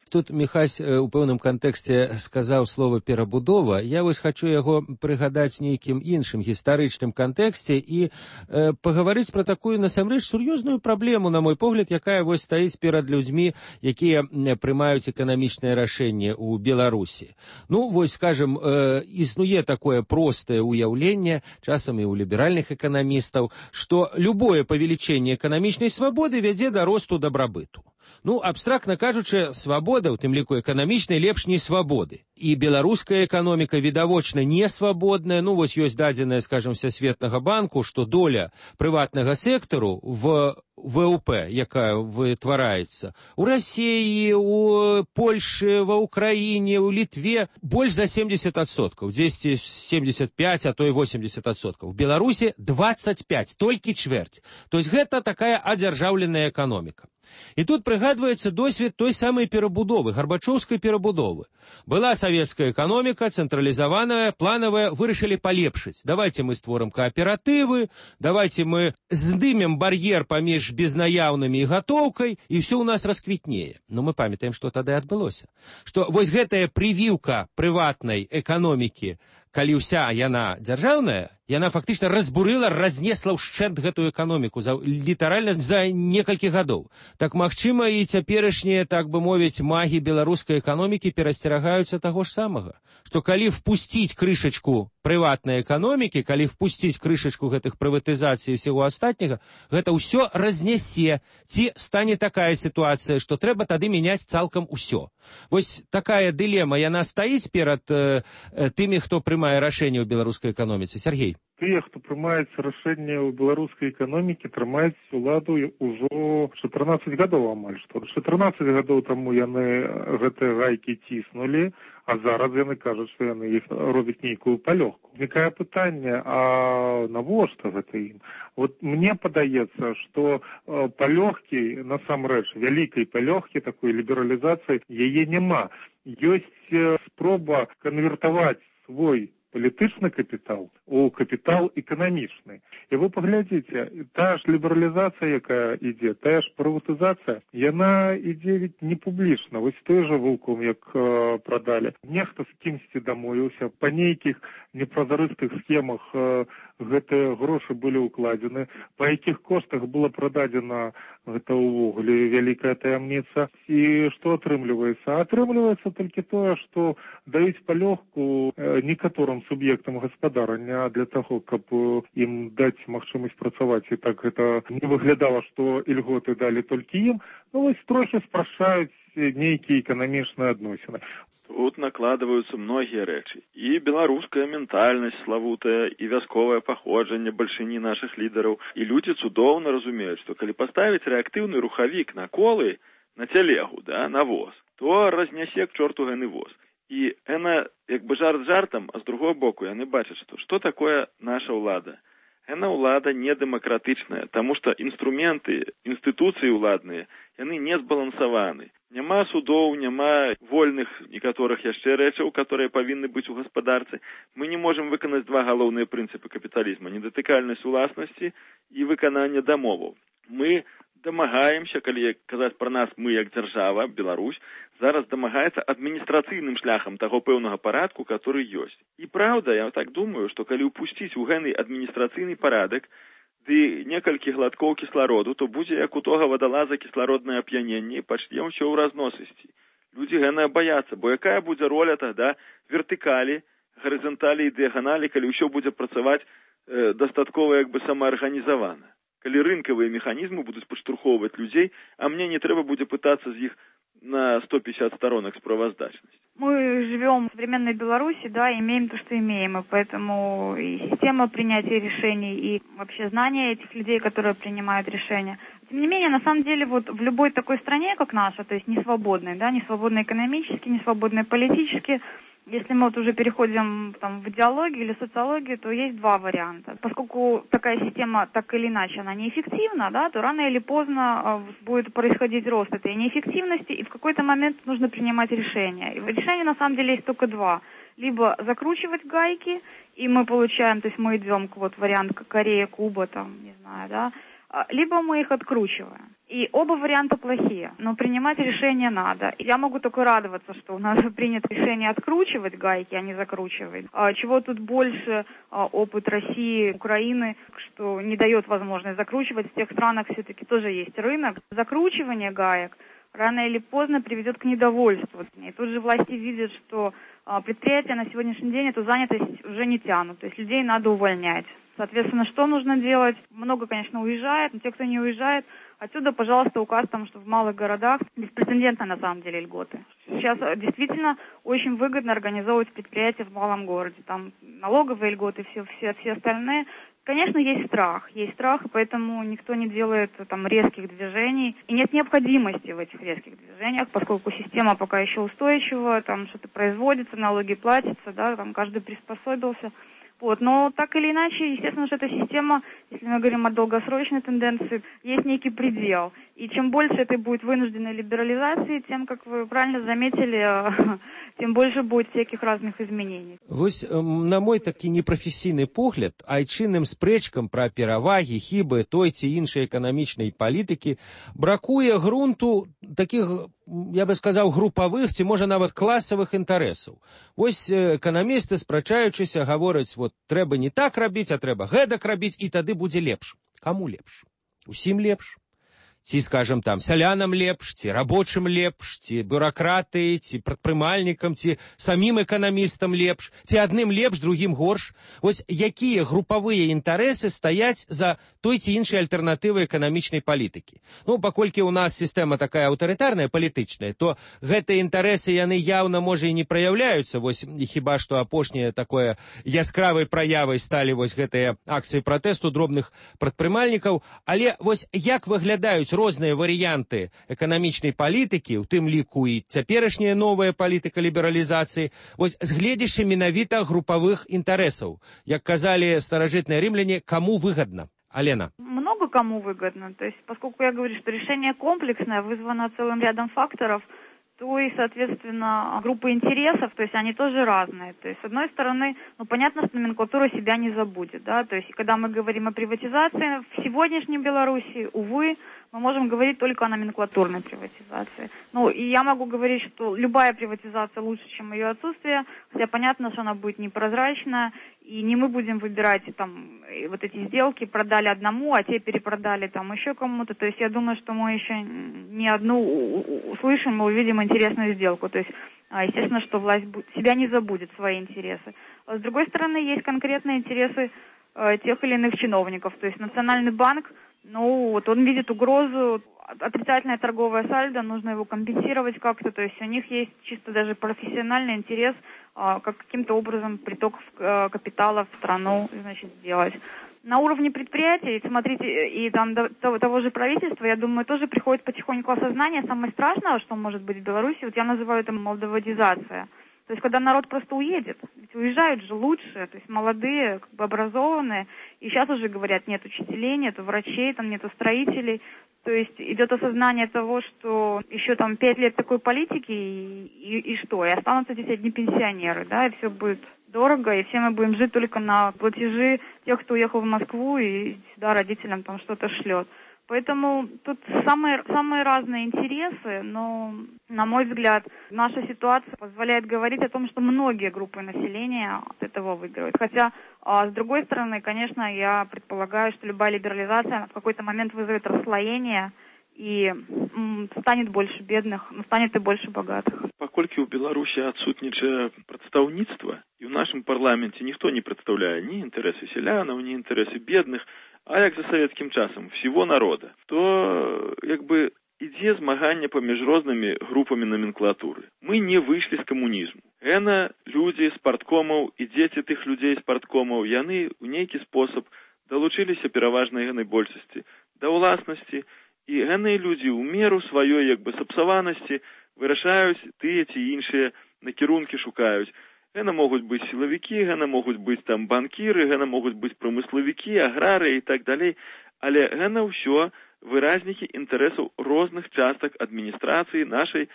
Тут Міхась у пэўным кантэксце сказаў слова перабудова. Я вось хачу яго прыгадаць нейкім іншым гістарычным кантэксце і пагаварыць пра такую насамрэч сур'ёзную праблему, на мой погляд, якая вось стаіць перад людзьмі, якія прымаюць эканамічнае рашэнне ў Беларусі. Ну, вось, скажем, існуе такое простае ўяўленне, часам і ў ліберальных эканамістаў, што любое павелічэнне эканамічнай свабоды вядзе да росту дабрабыту. Ну, абстрактна кажучы, свабода, у тым ліку эканамічнай, лепш не свабоды. І беларуская эканоміка відавочна не свабодная. Ну, вось ёсць дадзеная, скажем, Всесветнага банку, што доля прыватнага сектару в ВВП, якая вытвараецца у Расіі, у Польшы, ва Ўкраіне, у Літве больш за 70%, дзесьці 75, а то і 80%. В Беларусі 25, толькі чвэрць. То есть гэта такая адзяржаўленая эканоміка. І тут прыгадваецца досвед той самай перабудовы, гарбачоўскай перабудовы. Была савецкая эканоміка, цэнтралізаваная, планавая, вырашылі палепшыць. Давайте мы створым кааператывы, давайте мы здымем бар'ер паміж безнаяўнымі і гатоўкай, і ўсё ў нас расквітнее. Но мы памятаем, што тады адбылося. Што вось гэтая прывіўка прыватнай эканомікі, калі ўся яна дзяржаўная, яна фактычна разбурыла, разнесла ўшчэнт гэтую эканоміку літаральна за некалькі гадоў. Так, магчыма, і цяперашнія, так бы мовіць, магі беларускай эканомікі перасцерагаюцца таго ж самага. Што калі впусціць крышачку прыватнай эканомікі, калі впусціць крышачку гэтых прыватызацый і всего астатняга, гэта ўсё разнясе. Ці стане такая сітуацыя, што трэба тады мяняць цалкам усё. Вось такая дылема, яна стаіць перад тымі, хто прымае рашэнне ў беларускай эканоміцы. Сергей. Тыя, хто прымаецца рашэнне ў беларускай эканомікі, трымаюць уладу ўжо 14 гадоў амаль што. 14 гадоў таму яны гэтыя гайкі ціснулі, а зараз яны кажуць, што яны іх робяць нейкую палёгку. Узнікае пытанне, а навошта гэта ім? Вот мне падаецца, што палёгкі, насамрэч, вялікай палёгкі, такой лібералізацыі, яе няма. Ёсць спроба канвертаваць свой палітычны капітал у капітал эканамічны. І вы паглядзіце, тая ж лібералізацыя, якая ідзе, тая ж прыватызацыя, яна ідзе ведь не публічна. Вось той жа Вулком, як прадалі. Нехта з кімсьці дамовіўся, па нейкіх непразарыстых схемах гэтыя грошы былі ўкладзены, па якіх коштах была прададзена гэта ўвогуле вялікая таямніца. І што атрымліваецца? Атрымліваецца толькі тое, што даюць палёгку некаторым суб'ектам гаспадарання для таго, каб ім даць магчымасць працаваць. І так гэта не выглядала, што ільготы далі толькі ім. Ну, вось трохі спрашаюць нейкія эканамічныя адносіны. Тут накладваюцца многія рэчы. І беларуская ментальнасць славутая, і вясковае паходжанне бальшыні нашых лідараў. І людзі цудоўна разумеюць, што калі паставіць рэактыўны рухавік на колы, на цялегу, да, на воз, то разнясе к чорту гэны воз. І яна, як бы жарт жартам, а з другого боку яны бачаць, што такое наша ўлада. Яна ўлада не дэмакратычная, таму што інструменты, інстытуцыі ўладныя, яны не збалансаваны. Няма судоў, няма вольных некаторых яшчэ рэчаў, которые павінны быць у гаспадарцы. Мы не можам выканаць два галоўныя прынцыпы капіталізма: недатыкальнасць уласнасці і выкананне дамоваў. Мы дамагаемся, калі казаць пра нас, мы як дзяржава, Беларусь, зараз дамагаецца адміністрацыйным шляхам таго пэўнага парадку, который ёсць. І праўда, я так думаю, што калі ўпусціць у гэны адміністрацыйны парадак ды некалькі глаткоў кіслароду, то будзе як у тога вадалаза кіслароднае ап'яненне і пачне ўсё ў разносісці. Людзі гэтага баяцца, бо якая будзе роля тагда вертыкалі, гарызанталі і дыяганалі, калі ўсё будзе працаваць дастаткова як бы самаарганізавана. Калі рынкавыя механізмы будуць падштурхоўваць людзей, а мне не трэба будзе пытацца з іх на 150 сторонок справоздачность. Мы живем в современной Беларуси, да, имеем то, что имеем, и поэтому и система принятия решений, и вообще знания этих людей, которые принимают решения. Тем не менее, на самом деле, вот в любой такой стране, как наша, то есть не свободной, да, не свободной экономически, не свободной политически, если мы вот уже переходим там, в идеологию или социологию, то есть два варианта. Поскольку такая система так или иначе она неэффективна, да, то рано или поздно будет происходить рост этой неэффективности, и в какой-то момент нужно принимать решения. И решения на самом деле есть только два. Либо закручивать гайки, и мы получаем, то есть мы идем к вот варианту Корея, Куба, там, не знаю, да, либо мы их откручиваем. И оба варианта плохие, но принимать решение надо. Я могу только радоваться, что у нас принято решение откручивать гайки, а не закручивать. Чего тут больше опыт России, Украины, что не дает возможность закручивать. В тех странах все-таки тоже есть рынок. Закручивание гаек рано или поздно приведет к недовольству. И тут же власти видят, что предприятия на сегодняшний день эту занятость уже не тянут. То есть людей надо увольнять. Соответственно, что нужно делать? Много, конечно, уезжает, но те, кто не уезжает, отсюда, пожалуйста, указ там, что в малых городах беспрецедентно на самом деле льготы. Сейчас действительно очень выгодно организовывать предприятия в малом городе. Там налоговые льготы, все остальные. Конечно, есть страх, и поэтому никто не делает там резких движений. И нет необходимости в этих резких движениях, поскольку система пока еще устойчива, там что-то производится, налоги платятся, да, там каждый приспособился. Вот. Но так или иначе, естественно, что эта система, если мы говорим о долгосрочной тенденции, есть некий предел. И чем больше это будет вынужденной либерализации, тем, как вы правильно заметили, тем больше будет всяких разных изменений. Вось, на мой такі непрафесійны погляд, айчынным спрэчкам пра перавагі, хібы той ці іншай эканамічнай палітыкі бракуе грунту такіх, я бы сказаў, групавых ці, можа, нават класавых інтарэсаў. Вось эканамісты, спрачаючыся, гавораць, вот трэба не так рабіць, а трэба гэтак рабіць, і тады будзе лепш. Каму лепш? Усім лепш? Ці, скажем, там, сялянам лепш, ці рабочым лепш, ці бюракраты, ці прадпрымальнікам, ці самім эканамістам лепш, ці адным лепш, другім горш. Вось якія групавыя інтарэсы стаяць за той ці іншай альтэрнатывай эканамічнай палітыкі. Ну, паколькі ў нас сістэма такая аўтарытарная, палітычная, то гэтыя інтарэсы, яны яўна, можа, і не праяўляюцца. Вось хіба што апошняе такое яскравай праявай сталі вось гэтыя акцыі пратэсту дробных прадпрымальнікаў. Але вось як выглядаюць розныя варыянты эканамічнай палітыкі, у тым ліку і цяперашняя новая палітыка лібералізацыі, вось з гледзячы менавіта групавых інтарэсаў. Як казалі старажытныя рымляне, каму выгодно? Алена. Много кому выгодно. То есть, поскольку я говорю, что решение комплексное, вызвано целым рядом факторов, то и, соответственно, группы интересов, то есть они тоже разные. То есть, с одной стороны, ну, понятно, что номенклатура себя не забудет, да, то есть, когда мы говорим о приватизации, в сегодняшней Беларуси, увы, мы можем говорить только о номенклатурной приватизации. Ну, и я могу говорить, что любая приватизация лучше, чем ее отсутствие, хотя понятно, что она будет непрозрачная, и не мы будем выбирать там вот эти сделки, продали одному, а те перепродали там еще кому-то. То есть я думаю, что мы еще не одну услышим, мы увидим интересную сделку. То есть, естественно, что власть себя не забудет, свои интересы. А с другой стороны, есть конкретные интересы тех или иных чиновников. То есть Национальный банк, ну, вот он видит угрозу, отрицательное торговое сальдо, нужно его компенсировать как-то, то есть у них есть чисто даже профессиональный интерес, как каким-то образом приток капитала в страну, значит, сделать. На уровне предприятий, смотрите, и там того же правительства, я думаю, тоже приходит потихоньку осознание самое страшное, что может быть в Беларуси, вот я называю это молдоводизация. То есть, когда народ просто уедет, ведь уезжают же лучше, то есть молодые, как бы образованные, и сейчас уже говорят, нет учителей, нет врачей, там нету строителей, то есть идет осознание того, что еще там 5 лет такой политики, и что, и останутся здесь одни пенсионеры, да, и все будет дорого, и все мы будем жить только на платежи тех, кто уехал в Москву, и сюда родителям там что-то шлет. Поэтому тут самые разные интересы, но, на мой взгляд, наша ситуация позволяет говорить о том, что многие группы населения от этого выигрывают. Хотя, с другой стороны, конечно, я предполагаю, что любая либерализация в какой-то момент вызовет расслоение, и станет больше бедных, но станет и больше богатых. Паколькі ў Беларусі адсутнічае прадстаўніцтва, і ў нашым парламенце ніхто не прадстаўляе ні інтарэсы сялянаў, ні інтарэсы бедных, а як за савецкім часам, всего народа, то як бы ідзе змаганне паміж рознымі групамі номенклатуры. Мы не выйшлі з камунізму. Гэна людзі з парткомаў і дзеці тых людзей з парткомаў, яны ў нейкі спосаб далучыліся пераважнай гэнай большасці да ўласнасці, і гэныя людзі ў меру сваёй як бы сапсаванасці вырашаюць тыя ці іншыя накірункі шукаюць. Гэта могуць быць сілавікі, гэта могуць быць там банкіры, гэта могуць быць прамыславікі, аграрыі і так далей, але гэта ўсё выразнікі інтарэсаў розных частак адміністрацыі нашай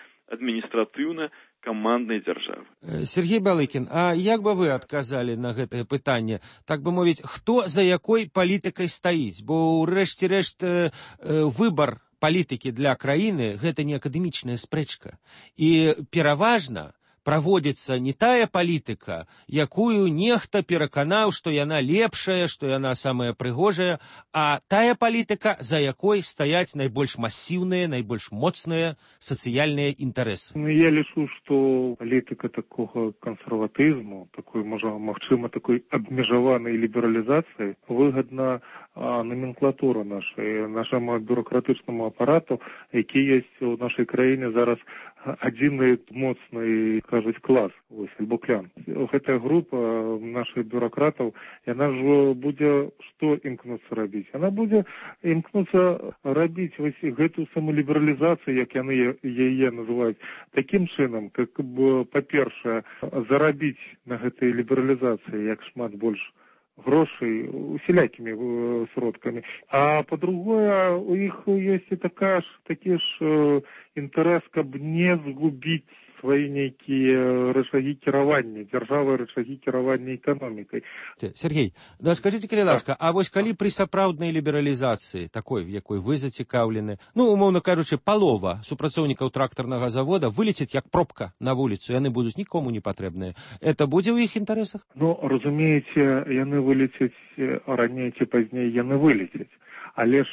адміністратыўна-каманднай дзяржавы. Сергей Балыкін, а як бы вы адказалі на гэтае пытанне? Так бы мовіць, хто за якой палітыкай стаіць? Бо ўрэшце рэшт выбар палітыкі для краіны гэта не акадэмічная спрэчка. І пераважна праводзіцца не тая палітыка, якую нехта пераканаў, што яна лепшая, што яна самая прыгожая, а тая палітыка, за якой стаяць найбольш масіўныя, найбольш моцныя сацыяльныя інтарэсы. Я лічу, што палітыка такога кансерватызму, такой, магчыма, такой абмежаванай лібералізацыі выгадна номенклатура нашаму бюрократычнаму апарату, які ёсць у нашай краіне зараз адзіны моцны, кажуць, клас, альбо клан. Гэтая група нашых бюрократаў, яна ж будзе што імкнуцца рабіць? Яна будзе імкнуцца рабіць гэту самолібералізацыю, як яны яе называюць, такім чынам, как бы, па-першае, зарабіць на гэтай лібералізацыі як шмат больш грошай усялякімі сродкамі. А па-другое, у іх ёсць і такі ж інтарэс, каб не згубіць свае нейкія рычагі кіравання, дзяржавы рычагі кіравання эканомікай. Сергей, да скажите, калі ласка, а вось калі пры сапраўднай лібералізацыі, такой, в якой вы зацікаўлены, умоўна кажучы, палова супрацоўнікаў трактарнага завода вылецяць як пробка на вуліцу, яны будуць нікому не патрэбныя. Это будзе ў іх інтарэсах? Разумееце, яны вылецяць раней ці пазней, яны вылецяць. Але ж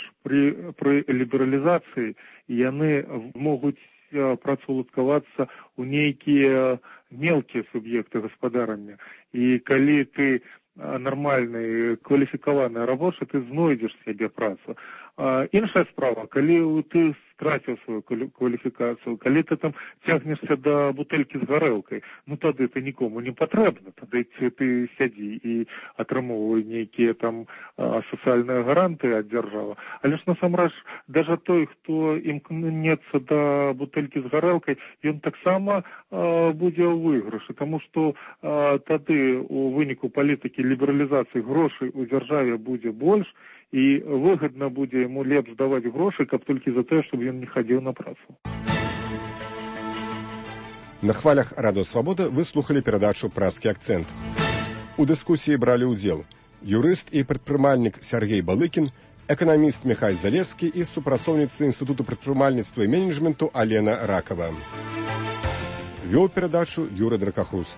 пры лібералізацыі яны могуць працаўладкавацца ў нейкія мелкія суб'екты гаспадарання. І калі ты нармальны, кваліфікаваны рабочы, ты знойдзеш сябе працу. Іншая справа, калі ты страціў сваю кваліфікацыю, калі ты там цягнешся да бутэлькі з гарэлкай, тады ты нікому не патрэбна, тады ты сядзі і атрымоўвай нейкія там сацыяльныя гаранты ад дзяржавы. Але ж насамрэч, даже той, хто імкнецца да бутэлькі з гарэлкай, ён таксама будзе ў выйгрышы, таму што тады у выніку палітыкі лібералізацыі грошай у дзяржаве будзе больш, і выгадна будзе яму лепш даваць грошы, каб толькі за тое, чтобы ён не хадзіў на працу. На хвалях Радыё Свабода вы слухалі перадачу «Праскі акцэнт». У дыскусіі бралі ўдзел юрыст і прадпрымальнік Сяргей Балыкін, эканаміст Міхась Залескі і супрацоўніца Інстытуту прадпрымальніцтва і менеджменту Алена Ракава. Вёў перадачу Юрый Дракахруст.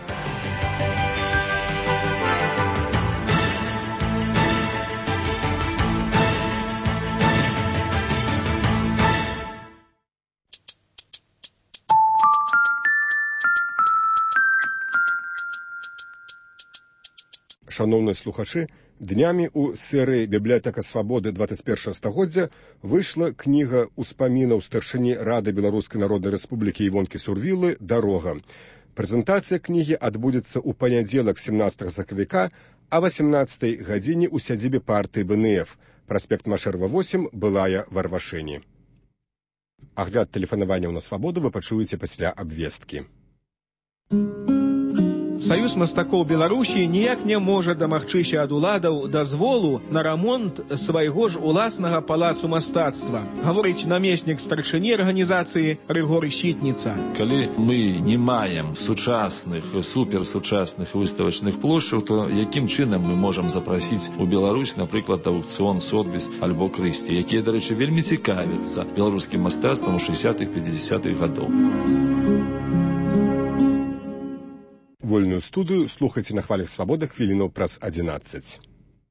Шановныя слухачы, днямі ў серыі «Бібліятэка Свабоды 21 стагоддзя» выйшла кніга ўспамінаў старшыні Рады Беларускай Народнай Рэспублікі Івонкі Сурвілы «Дарога». Прэзентацыя кнігі адбудзецца ў панядзелак 17 сакавіка а 18 гадзіне ў сядзібе партыі БНФ, праспект Машэрва 8, былая Варвашыні. Агляд тэлефанаванняў на Свабоду вы пачуеце пасля абвесткі. Саюз мастакоў Беларусі ніяк не можа дамагчыся ад уладаў дазволу на рамонт свайго ж уласнага палацу мастацтва, гаворыць намеснік старшыні арганізацыі Рыгор Сітніца. Калі мы не маем сучасных, суперсучасных выставачных плошчаў, то якім чынам мы можам запрасіць у Беларусь, напрыклад, аукцыён Сотбіс альбо Крысці, якія, дарэчы, вельмі цікавяцца беларускім мастацтвам у 60-х-50-х гадоў. Вольную студыю слухайце на хвалях Свабоды хвілінаў праз 11.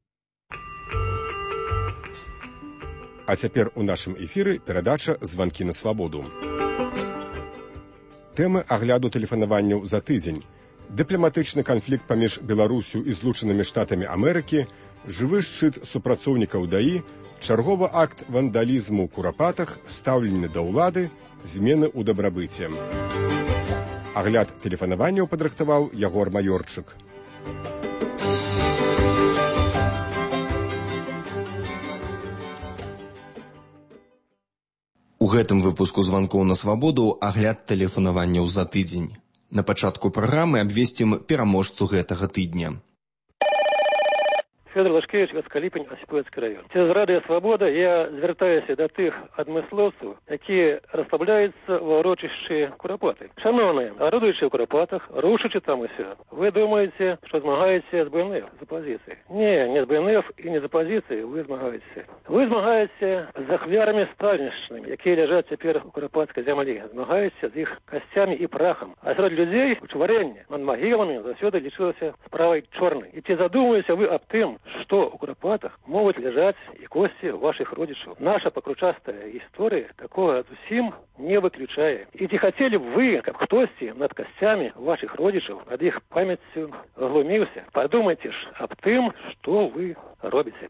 А цяпер у нашым эфіры перадача «Званкі на Свабоду». Тэмы агляду тэлефанаванняў за тыдзень. Дыпламатычны канфлікт паміж Беларусю і Злучанымі Штатамі Амерыкі, жывы шчыт супрацоўнікаў ДАІ, чарговы акт вандалізму ў Курапатах, стаўленне да ўлады, змены ў дабрабыце. Агляд тэлефанаванняў падрыхтаваў Ягор Маёрчык. У гэтым выпуску званкоў на Свабоду агляд тэлефанаванняў за тыдзень. На пачатку праграмы абвесцім пераможцу гэтага тыдня. Федор Лашкевич, Скаліпень, Осіпоцький район. З Радіо Свобода я звертаюся до тих адмисловців, які розслабляються в урочищі Куропати. Шановні, орудуючи в Куропатах, рушачи там усе, ви думаєте, що змагаєтеся з БНФ за позиції? Ні, не з БНФ і не за позиції, ви змагаєтеся. Ви змагаєтеся з ахвярами сталінщини, які лежать тепер у Куропатській землі. Змагаєтеся з їх костями і прахом. А серед людей учварення над могилами завсюди лічилося справою чорної. І чи задумуєтеся ви об тим, что у Куропатах могут лежать и кости ваших родичей. Наша покручастая история такого усім не выключает. И не хотели бы вы, как хтось над костями ваших родичей, над их памятью глумился. Подумайте ж об тем, что вы робите.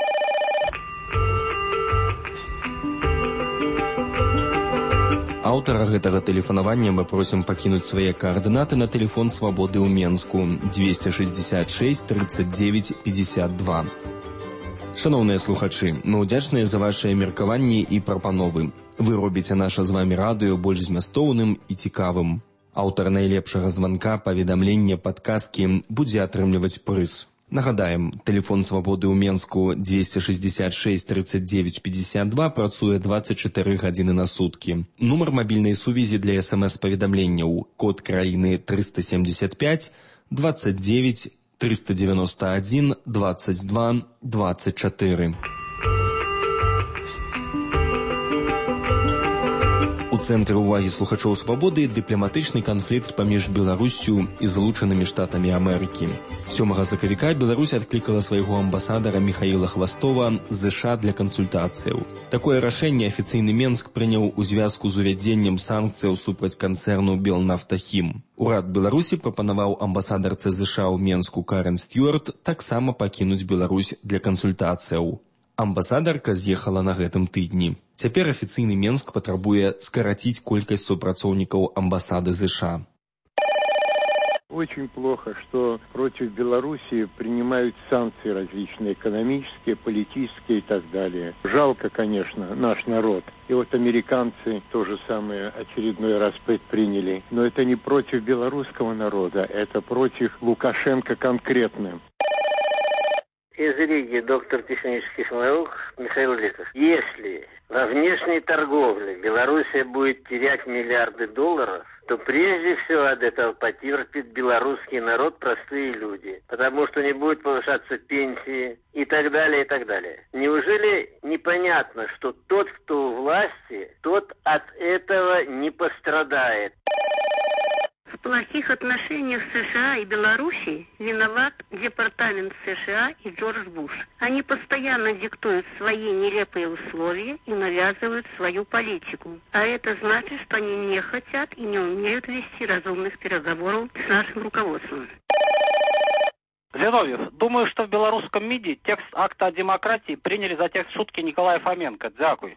Аўтара гэтага тэлефанавання мы просім пакінуць свае каардынаты на тэлефон Свабоды ў Менску 266 39 52. Шаноўныя слухачы, мы ўдзячныя за вашыя меркаванні і прапановы. Вы робіце наша з вамі радыё больш змястоўным і цікавым. Аўтар найлепшага званка, паведамлення, падказкі будзе атрымліваць прыз. Нагадаем, тэлефон Свабоды ў Менску 266 39 52 працуе 24 гадзіны на суткі. Нумар мабільнай сувязі для СМС-паведамленняў, код краіны 375 29 391 22 24. У цэнтры ўвагі слухачоў Свабоды дыпламатычны канфлікт паміж Беларуссю і Злучанымі Штатамі Амерыкі. 7 сакавіка Беларусь адклікала свайго амбасадара Михаіла Хвастова з ЗША для кансультацыяў. Такое рашэнне афіцыйны Менск прыняў у звязку з увядзеннем санкцыяў супраць канцэрну «Белнафтахім». Урад Беларусі прапанаваў амбасадарцы ЗША ў Менску Карен Стюарт таксама пакінуць Беларусь для кансультацыяў. Амбасадарка з'ехала на гэтым тыдні. Цяпер афіцыйны Менск патрабуе скараціць колькасць супрацоўнікаў амбасады ЗША. Очень плохо, что против Белоруссии принимают санкции различные, экономические, политические и так далее. Жалко, конечно, наш народ. И вот американцы то же самое очередной раз предприняли. Но это не против белорусского народа, это против Лукашенко конкретно. Из Риги доктор технических наук Михаил Летов. Если во внешней торговле Белоруссия будет терять миллиарды долларов, то прежде всего от этого потерпит белорусский народ, простые люди. Потому что не будет повышаться пенсии и так далее, и так далее. Неужели непонятно, что тот, кто у власти, тот от этого не пострадает? В плохих отношениях США и Белоруссии виноват Департамент США и Джордж Буш. Они постоянно диктуют свои нелепые условия и навязывают свою политику. А это значит, что они не хотят и не умеют вести разумных переговоров с нашим руководством. Зиновьев, думаю, что в белорусском МИДе текст акта о демократии приняли за текст шутки Николая Фоменко. Дякую.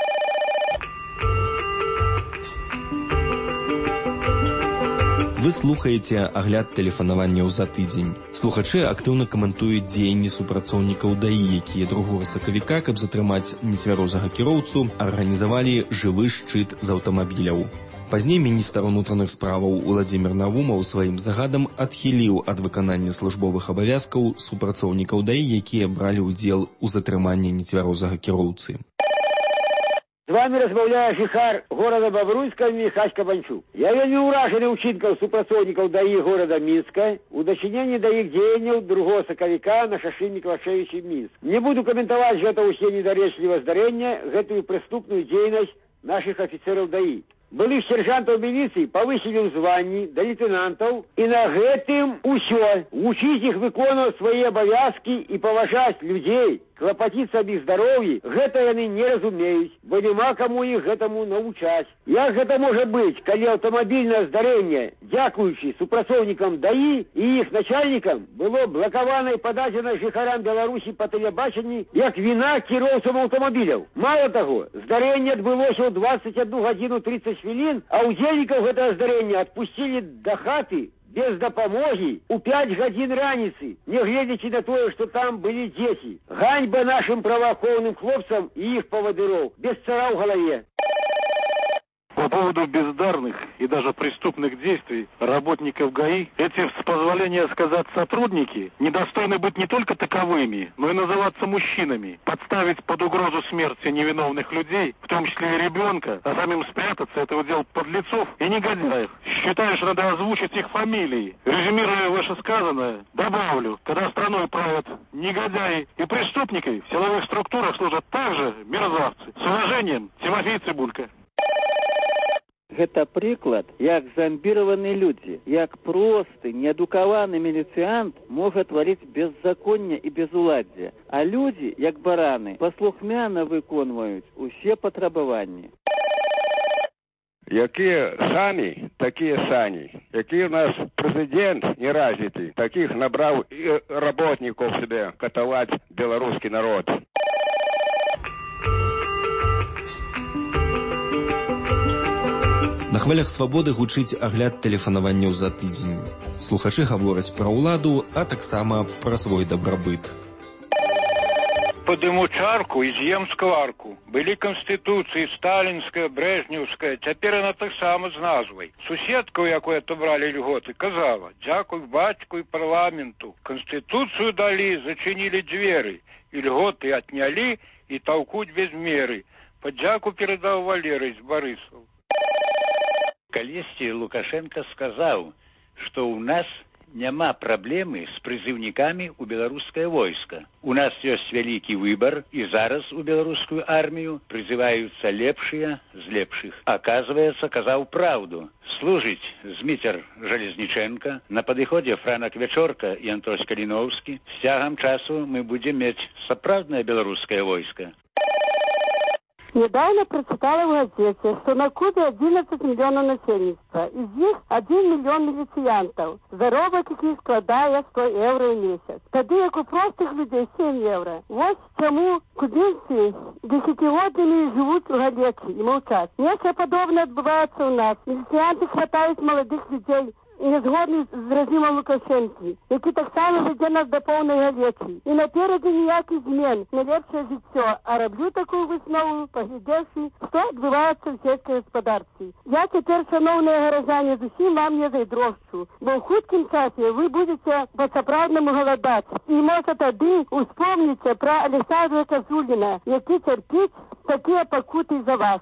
Вы слухаеце агляд тэлефанаванняў за тыдзень. Слухачы актыўна каментуюць дзеянні супрацоўнікаў ДАІ, якія 2 сакавіка, каб затрымаць нецвярозага кіроўцу, арганізавалі жывы шчыт з аўтамабіляў. Пазней міністр унутраных справаў Уладзімір Навумаў сваім загадам адхіліў ад выканання службовых абавязкаў супрацоўнікаў ДАІ, якія бралі ўдзел у затрыманні нецвярозага кіроўцы. З вами размаўляе жыхар горада Бабруйска Міхась Кабанчук. Я вельмі ўражаны ўчынкаў супрацоўнікаў ДАІ горада Мінска у дачыненні да іх дзеянняў 2 сакавіка на шашы Міклашевіча Мінск. Не буду каментаваць гэта ўсе недарэчліва здарэння, гэтую прыступную дзейнасць нашых афіцэраў ДАІ. Былых сержантаў міліцыі павысілі ў званні да лейтенантаў, і на гэтым усё. Вучыць іх выконваць свае абавязкі і паважаць людзей, клапаціцца аб іх здароўі, гэта яны не разумеюць, бо няма каму іх гэтаму навучаць. Як гэта можа быць, калі аўтамабільнае здарэнне, дзякуючы супрацоўнікам ДАІ і іх начальнікам, было блакавана і пададзена жыхарам Беларусі па тэлебачанні як віна кіроўцам аўтамабіляў? Мала таго, здарэнне адбылося ў 21 гадзіну 30 хвілін, а ўдзельнікаў гэтага здарэння адпусцілі да хаты без дапамогі ў 5 гадзін раніцы, нягледзячы на тое, што там былі дзеці. Ганьба нашым праваахоўным хлопцам і іх павадыроў, без цара ў галаве. По поводу бездарных и даже преступных действий работников ГАИ, эти, с позволения сказать, сотрудники недостойны быть не только таковыми, но и называться мужчинами. Подставить под угрозу смерти невиновных людей, в том числе и ребенка, а самим спрятаться — это удел подлецов и негодяев. Считаю, что надо озвучить их фамилии. Резюмируя вышесказанное, добавлю, когда страной правят негодяи и преступники, в силовых структурах служат также мерзавцы. С уважением, Тимофей Цыбулька. Гэта прыклад, як зомбіраваны людзі, як просты, неадукаваны міліцыянт можа тварыць беззаконне і безуладдзе, а людзі, як бараны, паслухмяна выконваюць усе патрабаванні. Якія самі, такія сані. Які у нас прэзідэнт неразвіты, такіх набраў і работнікаў сабе катаваць беларускі народ. На хвалях свабоды гучыць агляд тэлефанаванняў за тыдзень. Слухачы гавораць пра ўладу, а таксама пра свой дабрабыт. Падыму чарку і з'ем скварку. Былі канстытуцыі сталінская, брэжнеўская, цяпер яна таксама з назвай. Суседка, у якой атобралі льготы, казала: «Дзякуй бацьку і парламенту. Канстытуцыю далі, зачынілі дзверы, і льготы отнялі, і таўкуць без меры. Падзяку перадаў Валерый з Барысаў». Калісьці Лукашенко сказаў, што ў нас няма праблемы з прызыўнікамі ў беларускае войска. У нас ёсць вялікі выбар, і зараз у беларускую армію прызываюцца лепшыя з лепшых. Аказваецца, казаў праўду. Служыць Зміцер Жалезніченка, на падыходзе Франак Вячорка і Антось Каліноўскі. З цягам часу мы будзем мець сапраўднае беларускае войска. Недавно прочитала в газете, что на Кубе 11 миллионов насельництва. Из них 1 миллион милициантов. Заробіток їх складає 100 євро в місяць. Тоді як у простих людей 7 євро. Ось чому кубинці десятилетиями живуть у галеці і мовчать. Нечто подобное відбувається у нас. Милицианти хватають молодих людей, не згодні з режимом Лукашенки, який так само веде нас до повної галеці. І напереді ніяких змін, не лепше життя. А роблю таку виснову, поглядевши, що відбувається в сільській господарстві. Я тепер, шановні горожане, з усім вам не зайдровчу, бо в хуткім часі ви будете по-справдному голодати. І може тоді успомните про Олександра Козуліна, який терпить такі покути за вас.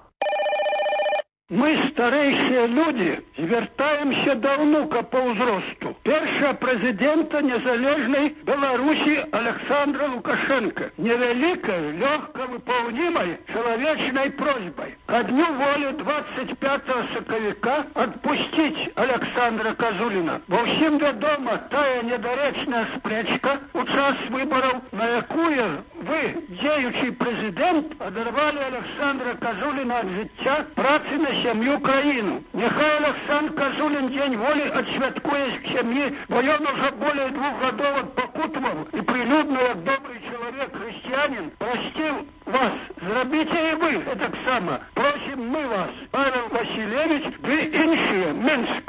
Мы, старейшие люди, звертаемся до внука по узросту. Першого президента незалежной Беларуси Александра Лукашенко. Невеликой, легко выполнимой человечной просьбой. Ко дню воли 25 соковика отпустить Александра Козулина. Бо всем ведома тая недоречная сплечка у час выборов, на якую вы, діючий президент, оторвали Александра Козулина от життя, праці на сім'ю країну. Нехай Олександр Козулин день волі отсвяткує з сім'ї, бо він уже более 2 годов отпокутував і прилюдно, як добрий чоловік, християнин, простив вас. Зробите і ви так само. Просим ми вас, Павел Васильевич, ви інші, Минск.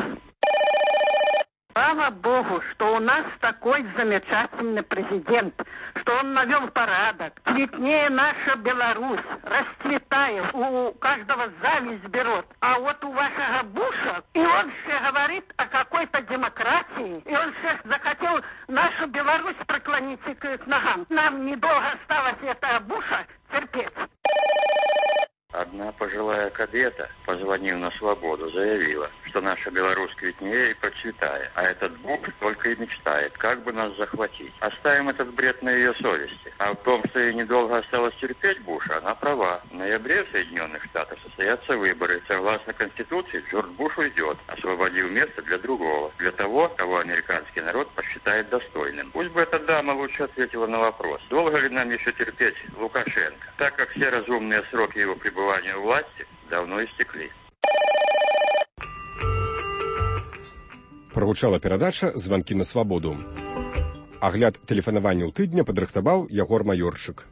Слава Богу, что у нас такой замечательный президент, что он навел порядок. Цветнее наша Беларусь, расцветает, у каждого зависть берет. А вот у вашего Буша, и он все говорит о какой-то демократии, и он все захотел нашу Беларусь преклонить к ногам. Нам недолго осталось этого Буша терпеть. Одна пожилая кадета, позвонив на «Свободу», заявила, что наша Беларусь квитнее и процветает, а этот Буш только и мечтает, как бы нас захватить. Оставим этот бред на ее совести. А в том, что ей недолго осталось терпеть Буша, она права. В ноябре в Соединенных Штатах состоятся выборы. Согласно Конституции, Джордж Буш уйдет, освободив место для другого, для того, кого американский народ посчитает достойным. Пусть бы эта дама лучше ответила на вопрос, долго ли нам еще терпеть Лукашенко, так как все разумные сроки его пребывания у власти давно истекли. Прагучала перадача «Званкі на свабоду». Агляд тэлефанаванняў тыдня падрыхтаваў Ягор Маёрчык.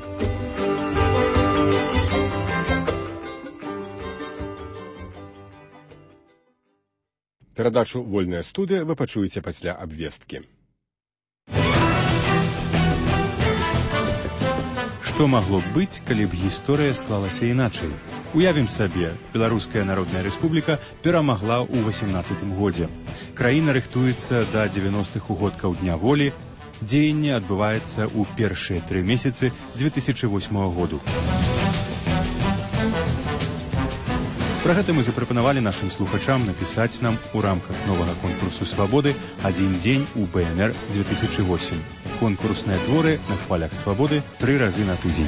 Перадачу «Вольная студыя» вы пачуеце пасля абвесткі. Што Што магло б быць, калі б гісторыя склалася іначай? Уявім сабе, Беларуская Народная Рэспубліка перамагла ў 18 годзе. Краіна рыхтуецца да 90-х угодкаў Дня волі. Дзеянне адбываецца ў першыя 3 месяцы 2008 году. Пра гэта мы запрапанавалі нашым слухачам напісаць нам у рамках новага конкурсу «Свабоды» «Адзін дзень у БНР 2008». Конкурсныя творы на хвалях свабоды 3 разы на тыдзень.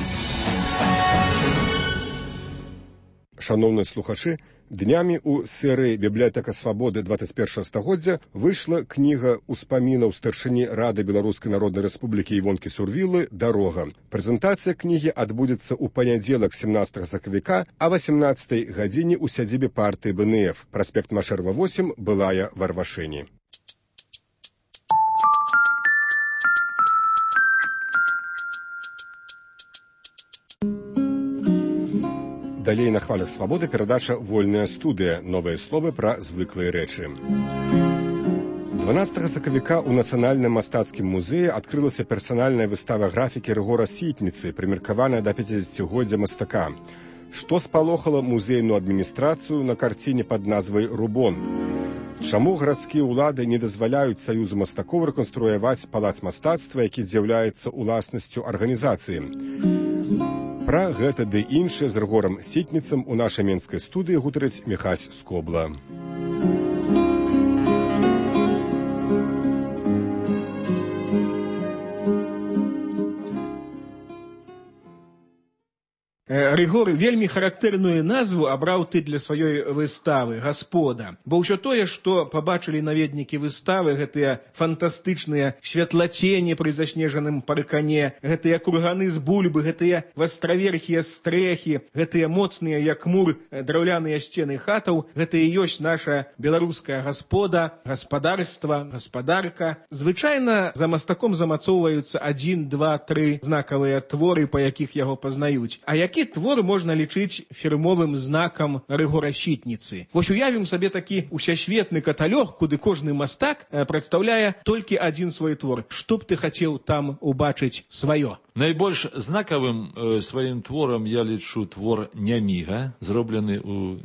Шановныя слухачы, днямі ў серыі «Бібліятэка свабоды 21 стагоддзя» выйшла кніга ўспамінаў старшыні Рады Беларускай Народнай Рэспублікі Івонкі Сурвілы «Дарога». Прэзентацыя кнігі адбудзецца ў панядзелак 17 сакавіка а 18 гадзіне ў сядзібе партыі БНФ, праспект Машэрва 8, былая Варвашыні. Далей на хвалях свабоды перадача «Вольная студыя. Новыя словы пра звыклыя рэчы». 12 сакавіка ў Нацыянальным мастацкім музеі адкрылася персанальная выстава графікі Рыгора Сітніцы, прымеркаваная да 50-годдзя мастака. Што спалохала музейную адміністрацыю на карціне пад назвай «Рубон»? Чаму гарадскія ўлады не дазваляюць Саюзу мастакоў рэканструяваць палац мастацтва, які з'яўляецца уласнасцю арганізацыі? Пра гэта ды іншае з Рыгорам Сітніцам у нашай менскай студыі гутарыць Міхась Скобла. Рыгор, вельмі характэрную назву абраў ты для сваёй выставы «Гаспода». Бо ўсё тое, што пабачылі наведнікі выставы, гэтыя фантастычныя святлацені пры заснежаным паркане, гэтыя курганы з бульбы, гэтыя вастраверхія стрэхі, гэтыя моцныя, як мур, драўляныя сцены хатаў, гэта і ёсць наша беларуская гаспода, гаспадарства, гаспадарка. Звычайна за мастаком замацоўваюцца 1, 2, 3 знакавыя творы, па якіх яго пазнаюць. А які твор можна лічыць фірмовым знакам Рыгора Сітніцы? Вось уявім сабе такі усесветны каталог, куды кожны мастак прадстаўляе толькі адзін свой твор. Што б ты хацеў там убачыць сваё? Найбольш знакавым сваім творам я лічу твор «Няміга», зроблены ў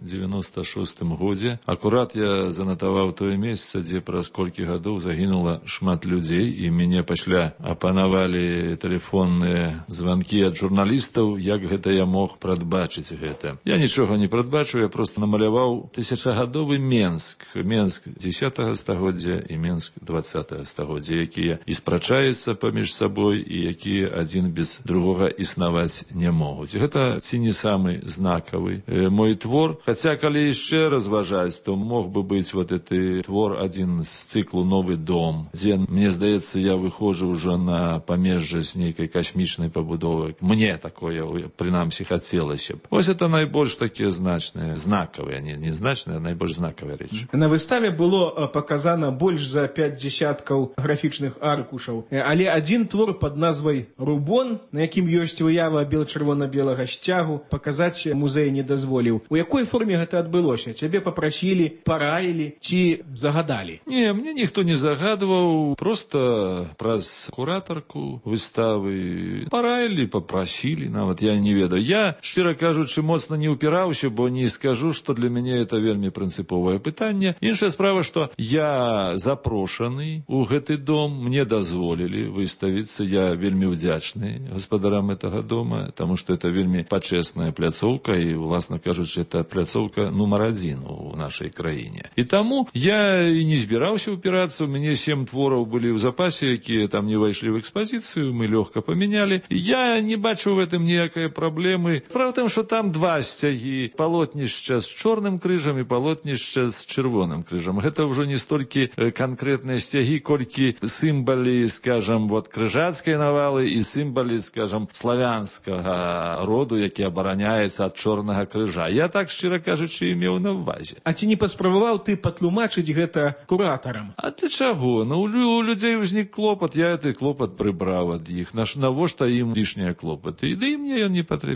96-м годзе. Акурат я занатаваў тое месца, дзе праз колькі гадоў загінула шмат людзей, і мяне пасля апанавалі тэлефонныя званкі ад журналістаў, як гэта я мог прадбачыць гэта. Я нічога не прадбачыў, я проста намаляваў тысячагадовы Менск. Менск 10-го стагоддзя і Менск 20-го стагоддзя, якія і спрачаюцца паміж сабой, і якія адзін без другога існаваць не могуць. Гэта ці не самы знакавы мой твор. Хаця, калі яшчэ разважаць, то мог бы быць вот гэты твор адзін з цыклу «Новы дом», дзе, мне здаецца, я выходжу ўжо на памежжа з нейкай касмічнай пабудовы. Мне такое, прынамсі, хацелася б. Вось это найбольш такія значныя, знакавыя, не значныя, а найбольш знакавыя рэчы. На выставе было паказана больш за 5 дзесяткаў графічных аркушаў, але адзін твор пад назвай «Рубон», на якім ёсць выява бел-чырвона-белага сцягу, паказаць музей не дазволіў. У якой форме гэта адбылося? Цябе папрасілі, параілі ці загадалі? Не, мне ніхто не загадваў, проста праз куратарку выставы параілі, папрасілі, нават я не ведаю. Я, шчыра кажучы, моцна не ўпіраўся, бо не скажу, што для мяне это вельмі прынцыповае пытанне. Іншая справа, што я запрошаны ў гэты дом, мне дазволілі выставіцца, я вельмі ўдзячны гаспадарам гэтага дома, таму што это вельмі пачэсная пляцоўка, і, уласна кажучы, это пляцоўка нумар 1 у нашай краіне. І таму я і не збіраўся ўпірацца, у мяне 7 твораў былі ў запасе, якія там не ўвайшлі ў экспазіцыю, мы лёгка памянялі. Я не бачу ў гэтым ніякай праблемы. Справа тым, што там 2 сцягі, палотнішча з чорным крыжам і палотнішча з чырвоным крыжам. Гэта ўжо не столькі канкрэтныя сцягі, колькі сімвалы, скажам, вот крыжацкай навалы і сімвалы, скажам, славянскага роду, які абараняецца ад чорнага крыжа. Я так, шчыра кажучы, меў на ўвазе. А ці не паспрабаваў ты патлумачыць гэта куратарам? А для чаго? Ну, у людзей узнік клопат, я гэты клопат прыбраў ад іх. Навошта ім лішнія клопаты? І да і мне ён не патрэбен.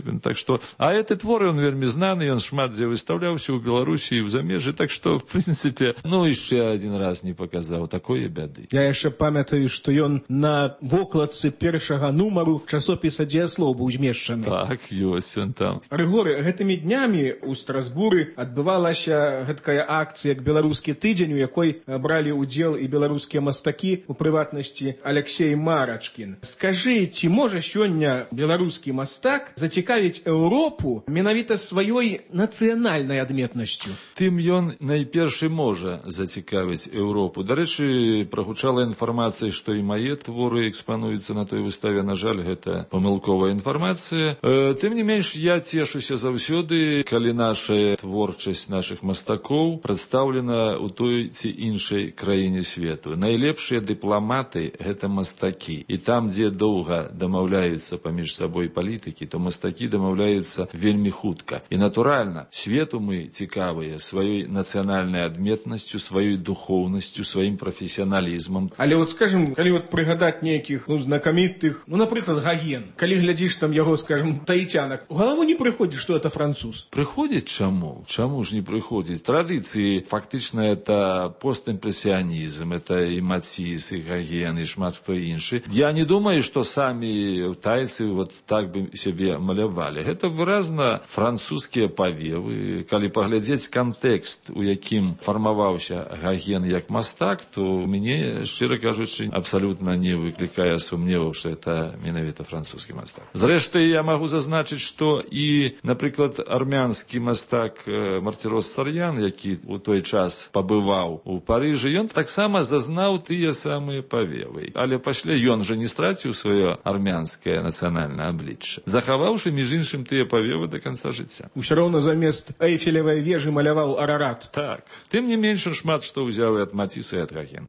Так что, а этот твор, он вельмі знаны, он шмат дзе выстаўляўся ў Беларусі і ў замежжы, так что, в принципе, ну, яшчэ один раз не показаў такое бяды. Я яшчэ памятаю, што ён на вокладцы першага нумару часопіса «Дзеяслоў» быў змешчаны. Так, ёсць он там. Рыгоры, гэтымі днямі ў Страсбуры адбывалася гэткая акцыя як беларускі тыдзень, у якой бралі ўдзел і беларускія мастакі, у прыватнасці Алексей Марачкін. Скажы, ці можа сёння беларускі мастак зацікавіць Еўропу менавіта сваёй нацыянальнай адметнасцю? Тым ён найперш можа зацікавіць Еўропу. Дарэчы, прагучала інфармацыя, што і мае творы экспануюцца на той выставе. На жаль, гэта памылковая інфармацыя. Тым не менш, я цешуся заўсёды, калі наша творчасць нашых мастакоў прадстаўлена ў той ці іншай краіне свету. Найлепшыя дыпламаты – гэта мастакі. І там, дзе доўга дамаўляюцца паміж сабой палітыкі, то мастакі дамаўляюцца вельмі хутка. І, натуральна, свету мы цікавыя сваёй нацыянальнай адметнасцю, сваёй духоўнасцю, сваім прафесіяналізмам. Але вот, скажем, калі вот прыгадаць нейкіх, знакамітых, напрыклад, Гоген, калі глядзіш там яго, скажем, таітянак, у галаву не прыходзіць, што это француз? Прыходзіць чаму? Чаму ж не прыходзіць? Традыцыі, фактычна, это постімпрэсіянізм, это і Маціс, і Гоген, і шмат хто іншы. Я не думаю, што самі тайцы вот так бы сябе малявалі. Гэта выразна французскія павевы. Калі паглядзець кантэкст, у якім фармаваўся Гоген як мастак, то мяне, шчыра кажучы, абсалютна не выклікае сумневаў, што это менавіта французскі мастак. Зрэшты, я магу зазначыць, што і, напрыклад, армянскі мастак Мартирос Сарьян, які у той час пабываў у Парыжы, ён таксама зазнаў тыя самыя павевы. Але пасля ён жа не страціў сваё армянскае нацыянальнае аблічча, захаваўшы, між іншым, тыя павевы да канца жыцця. Усё роўна замест Эйфелевай вежы маляваў Арарат. Так. Тым не менш, шмат што ўзяў і ад Маціса, і ад Гогена.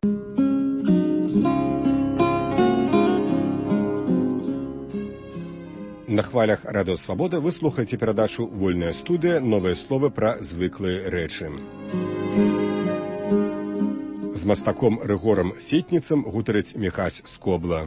На хвалях Радыё Свабода вы слухаеце перадачу «Вольная студыя. Новыя словы пра звыклыя рэчы». З мастаком Рыгорам Сетніцам гутарыць Міхась Скобла.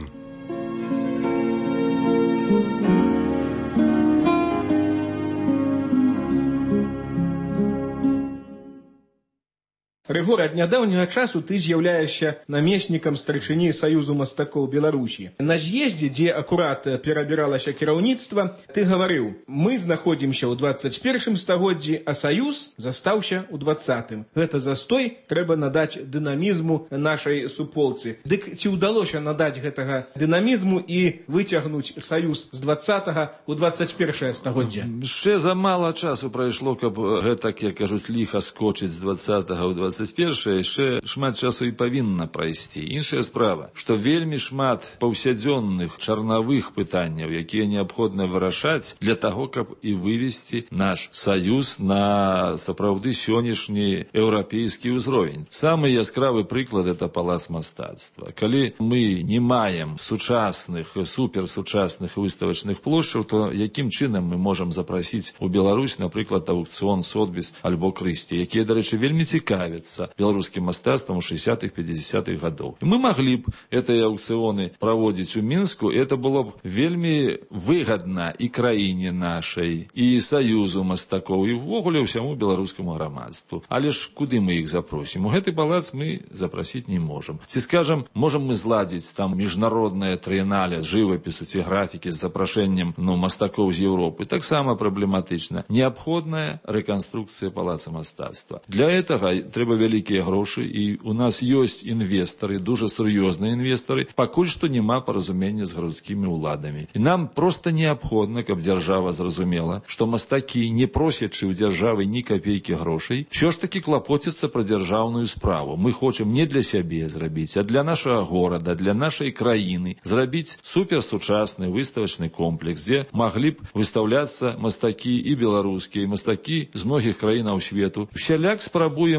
Рыгор, ад нядаўняга часу ты з'яўляешся намеснікам старшыні Саюзу мастакоў Беларусі. На з'ездзе, дзе акурат перабіралася кіраўніцтва, ты гаварыў: мы знаходзімся ў 21 стагоддзі, а Саюз застаўся ў 20-м. Гэта застой трэба надаць дынамізму нашай суполцы. Дык ці ўдалося надаць гэтага дынамізму і выцягнуць Саюз з 20-га ў 21 стагоддзя? Яшчэ замала часу прайшло, каб гэтак, як кажуць, ліха скочыць з 20-га ў 21-й. Яшчэ шмат часу і павінна прайсці. Іншая справа, што вельмі шмат паўсядзённых чарнавых пытанняў, якія неабходна вырашаць для таго, каб і вывесці наш Саюз на сапраўды сённяшні еўрапейскі ўзровень. Самы яскравы прыклад – это палац мастацтва. Калі мы не маем сучасных, суперсучасных выставачных плошчаў, то якім чынам мы можам запрасіць у Беларусь, напрыклад, аукцыён Сотбіс альбо Крысці, якія, дарэчы, вельмі цікавяцца беларускім мастацтвам у 60-х, 50-х гадоў. Мы маглі б гэтыя аукцыёны праводзіць у Мінску, і это было б вельмі выгадна і краіне нашай, і Саюзу мастакоў, і ўвогуле ўсяму беларускаму грамадству. Але ж куды мы іх запросім? У гэты палац мы запрасіць не можам. Ці, скажам, можам мы зладзіць там міжнароднае трыенале жывапісу ці графікі з запрашэннем мастакоў з Еўропы? Таксама праблематычна. Неабходная рэканструкцыя палаца мастацтва. Для гэтага трэба вялікія грошы, і у нас ёсць інвестары, дуже сур'ёзныя інвестары, пакуль што няма паразумення з гарадскімі ўладамі. І нам проста неабходна, каб дзяржава зразумела, што мастакі, не просячы ў дзяржавы ні капейкі грошай, ўсё ж такі клапоцяцца пра дзяржаўную справу. Мы хочам не для сябе зрабіць, а для нашага горада, для нашай краіны зрабіць суперсучасны выставачны комплекс, дзе маглі б выстаўляцца мастакі і беларускія, і мастакі з многіх краінаў свету. Усяляк спрабуем патлумачыць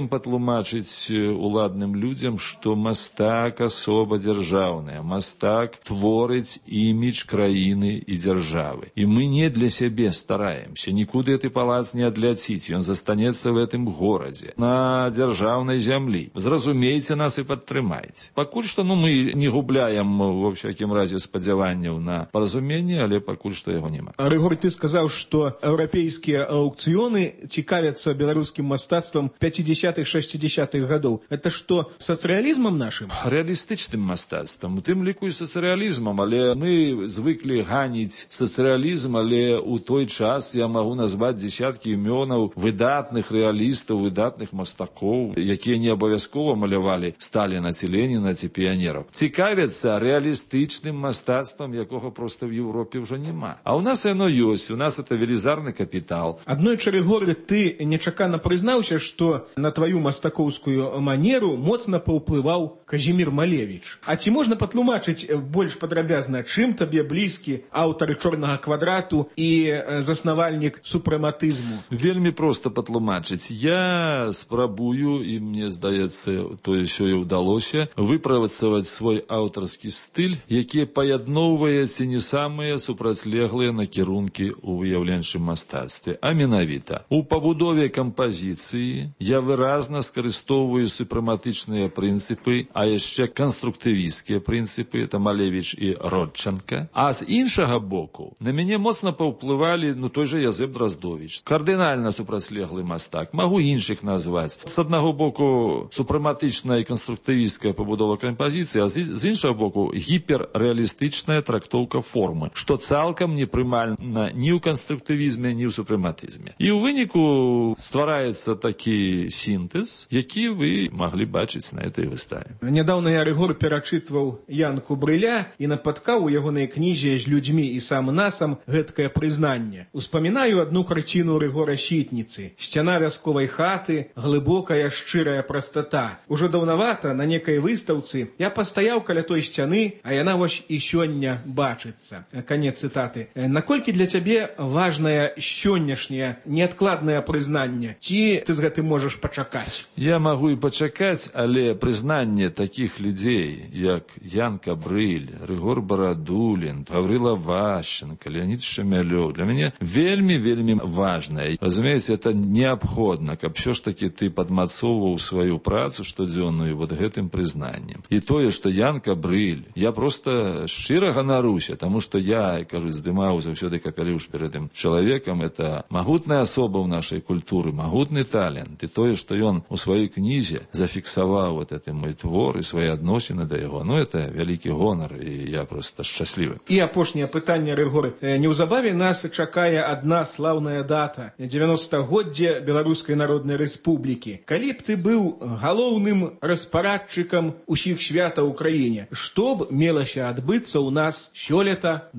патлумачыць уладным людзям, што мастак асоба дзяржаўная, мастак творыць імідж краіны і дзяржавы. І мы не для сябе стараемся, нікуды гэты палац не адляціць, ён застанецца в гэтым горадзе, на дзяржаўнай зямлі. Зразумейце нас і падтрымайце. Пакуль што мы не губляем, во всякім разе, спадзяванняў на паразуменне, але пакуль што яго няма. Рыгор, ты сказаў, што еўрапейскія аўкцыёны цікавяцца беларускім мастацтвам 50-х-60-х гадоў. Это што, сацыялізмам нашым? Реалістычным мастацтвам, у тым ліку і сацыялізмам, але мы звыклі ганіць сацыялізм, але ў той час я магу назваць дзесяткі імёнаў выдатных рэалістаў, выдатных мастакоў, якія не абавязкова малявалі Сталіна ці Леніна ці піянераў. Цікавяцца рэалістычным мастацтвам, якога проста в Европе ўжо няма. А у нас яно ёсць, у нас это велізарны капітал. Аднойчы, Рыгор, ты нечакана прызнаўся, што на тваю мастакоўскую манеру моцна паўплываў Казімір Малевіч. А ці можна патлумачыць больш падрабязна, чым табе блізкі аўтар «Чорнага квадрату» і заснавальнік супрэматызму? Вельмі проста патлумачыць. Я спрабую, і мне здаецца, тое сёе ўдалося, выпрацаваць свой аўтарскі стыль, які паядноўвае ці не самыя супрацьлеглыя накірункі ў выяўленчым мастацтве. А менавіта, у пабудове кампазіцыі я выразна скарыстоўваю супрэматычныя прынцыпы, а яшчэ канструктывісцкія прынцыпы, это Малевіч і Родченка. А з іншага боку, на мяне моцна паўплывалі, той же Язэп Драздовіч. Кардынальна супрацьлеглы мастак. Магу іншых назваць. З аднаго боку, супрэматычная і канструктывісцкая пабудова кампазіцыі, а з іншага боку, гіперрэалістычная трактоўка формы, што цалкам непрымальна ні ў канструктывізме, ні ў супрэматызме. І ў выніку ствараецца такі сінтэз, які вы маглі бачыць на этой выставе. Нядаўна я, Рыгор, перачытваў Янку Брыля і напаткаў у ягонай кнізе «З людзьмі і сам насам» гэткае прызнанне. Успамінаю адну карціну Рыгора Сітніцы. Сцяна вясковай хаты, глыбокая шчырая прастата. Ужо даўнавата на некай выстаўцы я пастаяў каля той сцяны, а яна вось і сёння бачыцца. Канец цытаты. Наколькі для цябе важнае сённяшняе неадкладнае прызнанне? Ці ты з гэтым можаш пачакаць? Я магу і пачакаць, але прызнанне такіх людзей, як Янка Брыль, Рыгор Барадулін, Гаврыла Ващенко, Леонид Шемялёў, для мяне вельмі важнае. Разумееце, это неабходна, каб все ж таки ты падмацоўваў сваю працу штодзённую вот гэтым прызнаннем. І тое, што Янка Брыль, я просто шчыра ганаруся, таму што я, кажу, здымаў заўсёды капялюш перед этим чалавекам, это магутная асоба ў нашай культуры, магутны талент. І тое, што ён у сваёй кнізе зафіксаваў вот это мой твор і свае адносіны да яго, это вялікі гонар, і я просто шчаслівы. І апошняе пытанне, Рыгор. Неўзабаве нас чакае адна слаўная дата, 90-годдзе Беларускай Народнай Рэспублікі. Калі б ты быў галоўным распарадчыкам усіх святаў у краіне, што б мелася адбыцца ў нас сёлета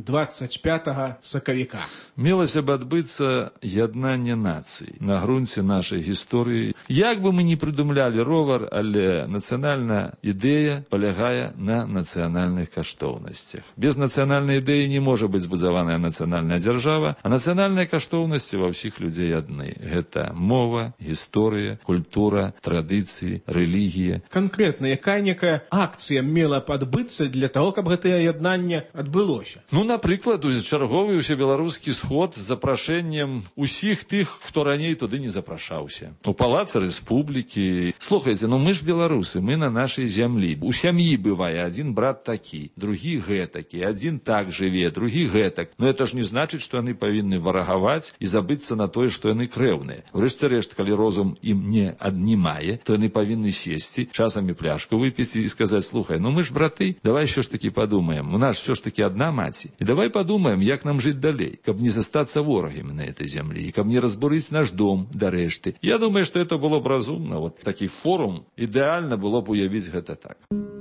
25 сакавіка? Мелася б адбыцца яднанне нацый на грунце нашай гісторыі. Як бы мы не прыдумлялі ровар, але нацыянальная ідэя палягае на нацыянальных каштоўнасцях. Без нацыянальнай ідэі не можа быць збудаваная нацыянальная дзяржава, а нацыянальныя каштоўнасці ва ўсіх людзей адны. Гэта мова, гісторыя, культура, традыцыі, рэлігія. Канкрэтна, якая акцыя мела б адбыцца для того, каб гэтае яднанне адбылося? Напрыклад, чарговы усебеларускі сход з запрашэннем усіх тых, хто раней туды не запрашаўся. У палацы Рэспублікі. Слухайце, мы ж беларусы, мы на нашай зямлі. У сям'і бывае адзін брат такі, другі гэтакі, адзін так жыве, другі гэтак. Это ж не значыць, што яны павінны варагаваць і забыцца на тое, што яны крэўныя. Врэшце рэшт, калі розум ім не аднімае, то яны павінны сесці, часамі пляшку выпіць і сказаць: слухай, мы ж браты, давай що ж таки падумаем, у нас що ж таки адна маці. І давай падумаем, як нам жыць далей, каб не застацца ворагамі на этой зямлі, і каб не разбурыць наш дом да рэшты. Я думаю, што это было б разумна. Вот такі форум ідэальна было б уявіць гэта так.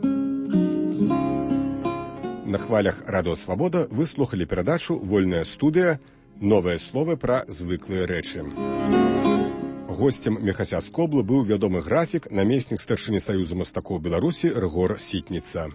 На хвалях Радыё Свабода вы слухалі перадачу «Вольная студыя. Новыя словы пра звыклыя рэчы». Госцем Мехася Скобла быў вядомы графік, намеснік старшыні Саюза мастакоў Беларусі Рыгор Сітніца.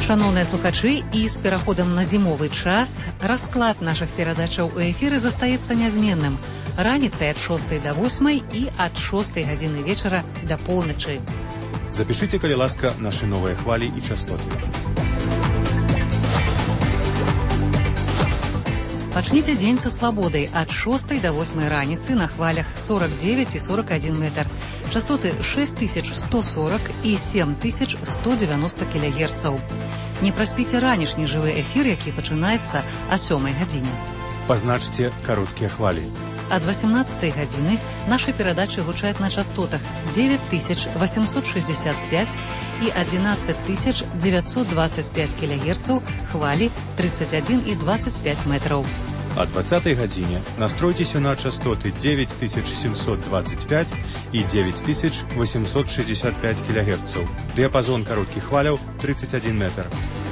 Шановныя слухачы, і з пераходам на зімовы час расклад нашых перадачаў у эфіры застаецца нязменным. Раніцай ад 6 до 8 і ад 6 гадзіны вечара да поўначы. Запішыце, калі ласка, нашы новыя хвалі і частоты. Пачніце дзень са свабодай ад 6 до 8 раніцы на хвалях 49 і 41 метр. Частоты 6140 і 7190 кілягерцаў. Не праспіце ранішні жывы эфір, які пачынаецца о 7 гадзіне. Пазначце кароткія хвалі. Ад 18 гадзіны нашы перадачы гучаць на частотах 9865 і 11925 кілягерцаў, хвалі 31 і 25 метраў. О 20 гадзіне настройцеся на частоты 9725 і 9865 кілягерцаў. Дыяпазон кароткіх хваляў 31 метр.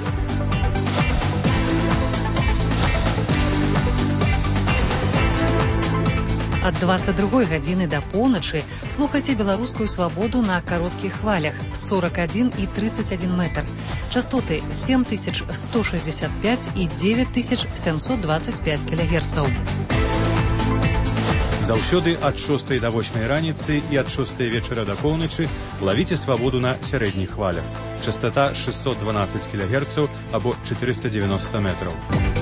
Ад 22 гадзіны да поўначы слухайце беларускую свабоду на кароткіх хвалях 41 і 31 метр. Частоты 7165 і 9725 кілягерцаў. Заўсёды ад 6 до 8 раніцы і ад 6 вечара да поўначы лавіце свабоду на сярэдніх хвалях. Частота 612 кілягерцаў або 490 метраў.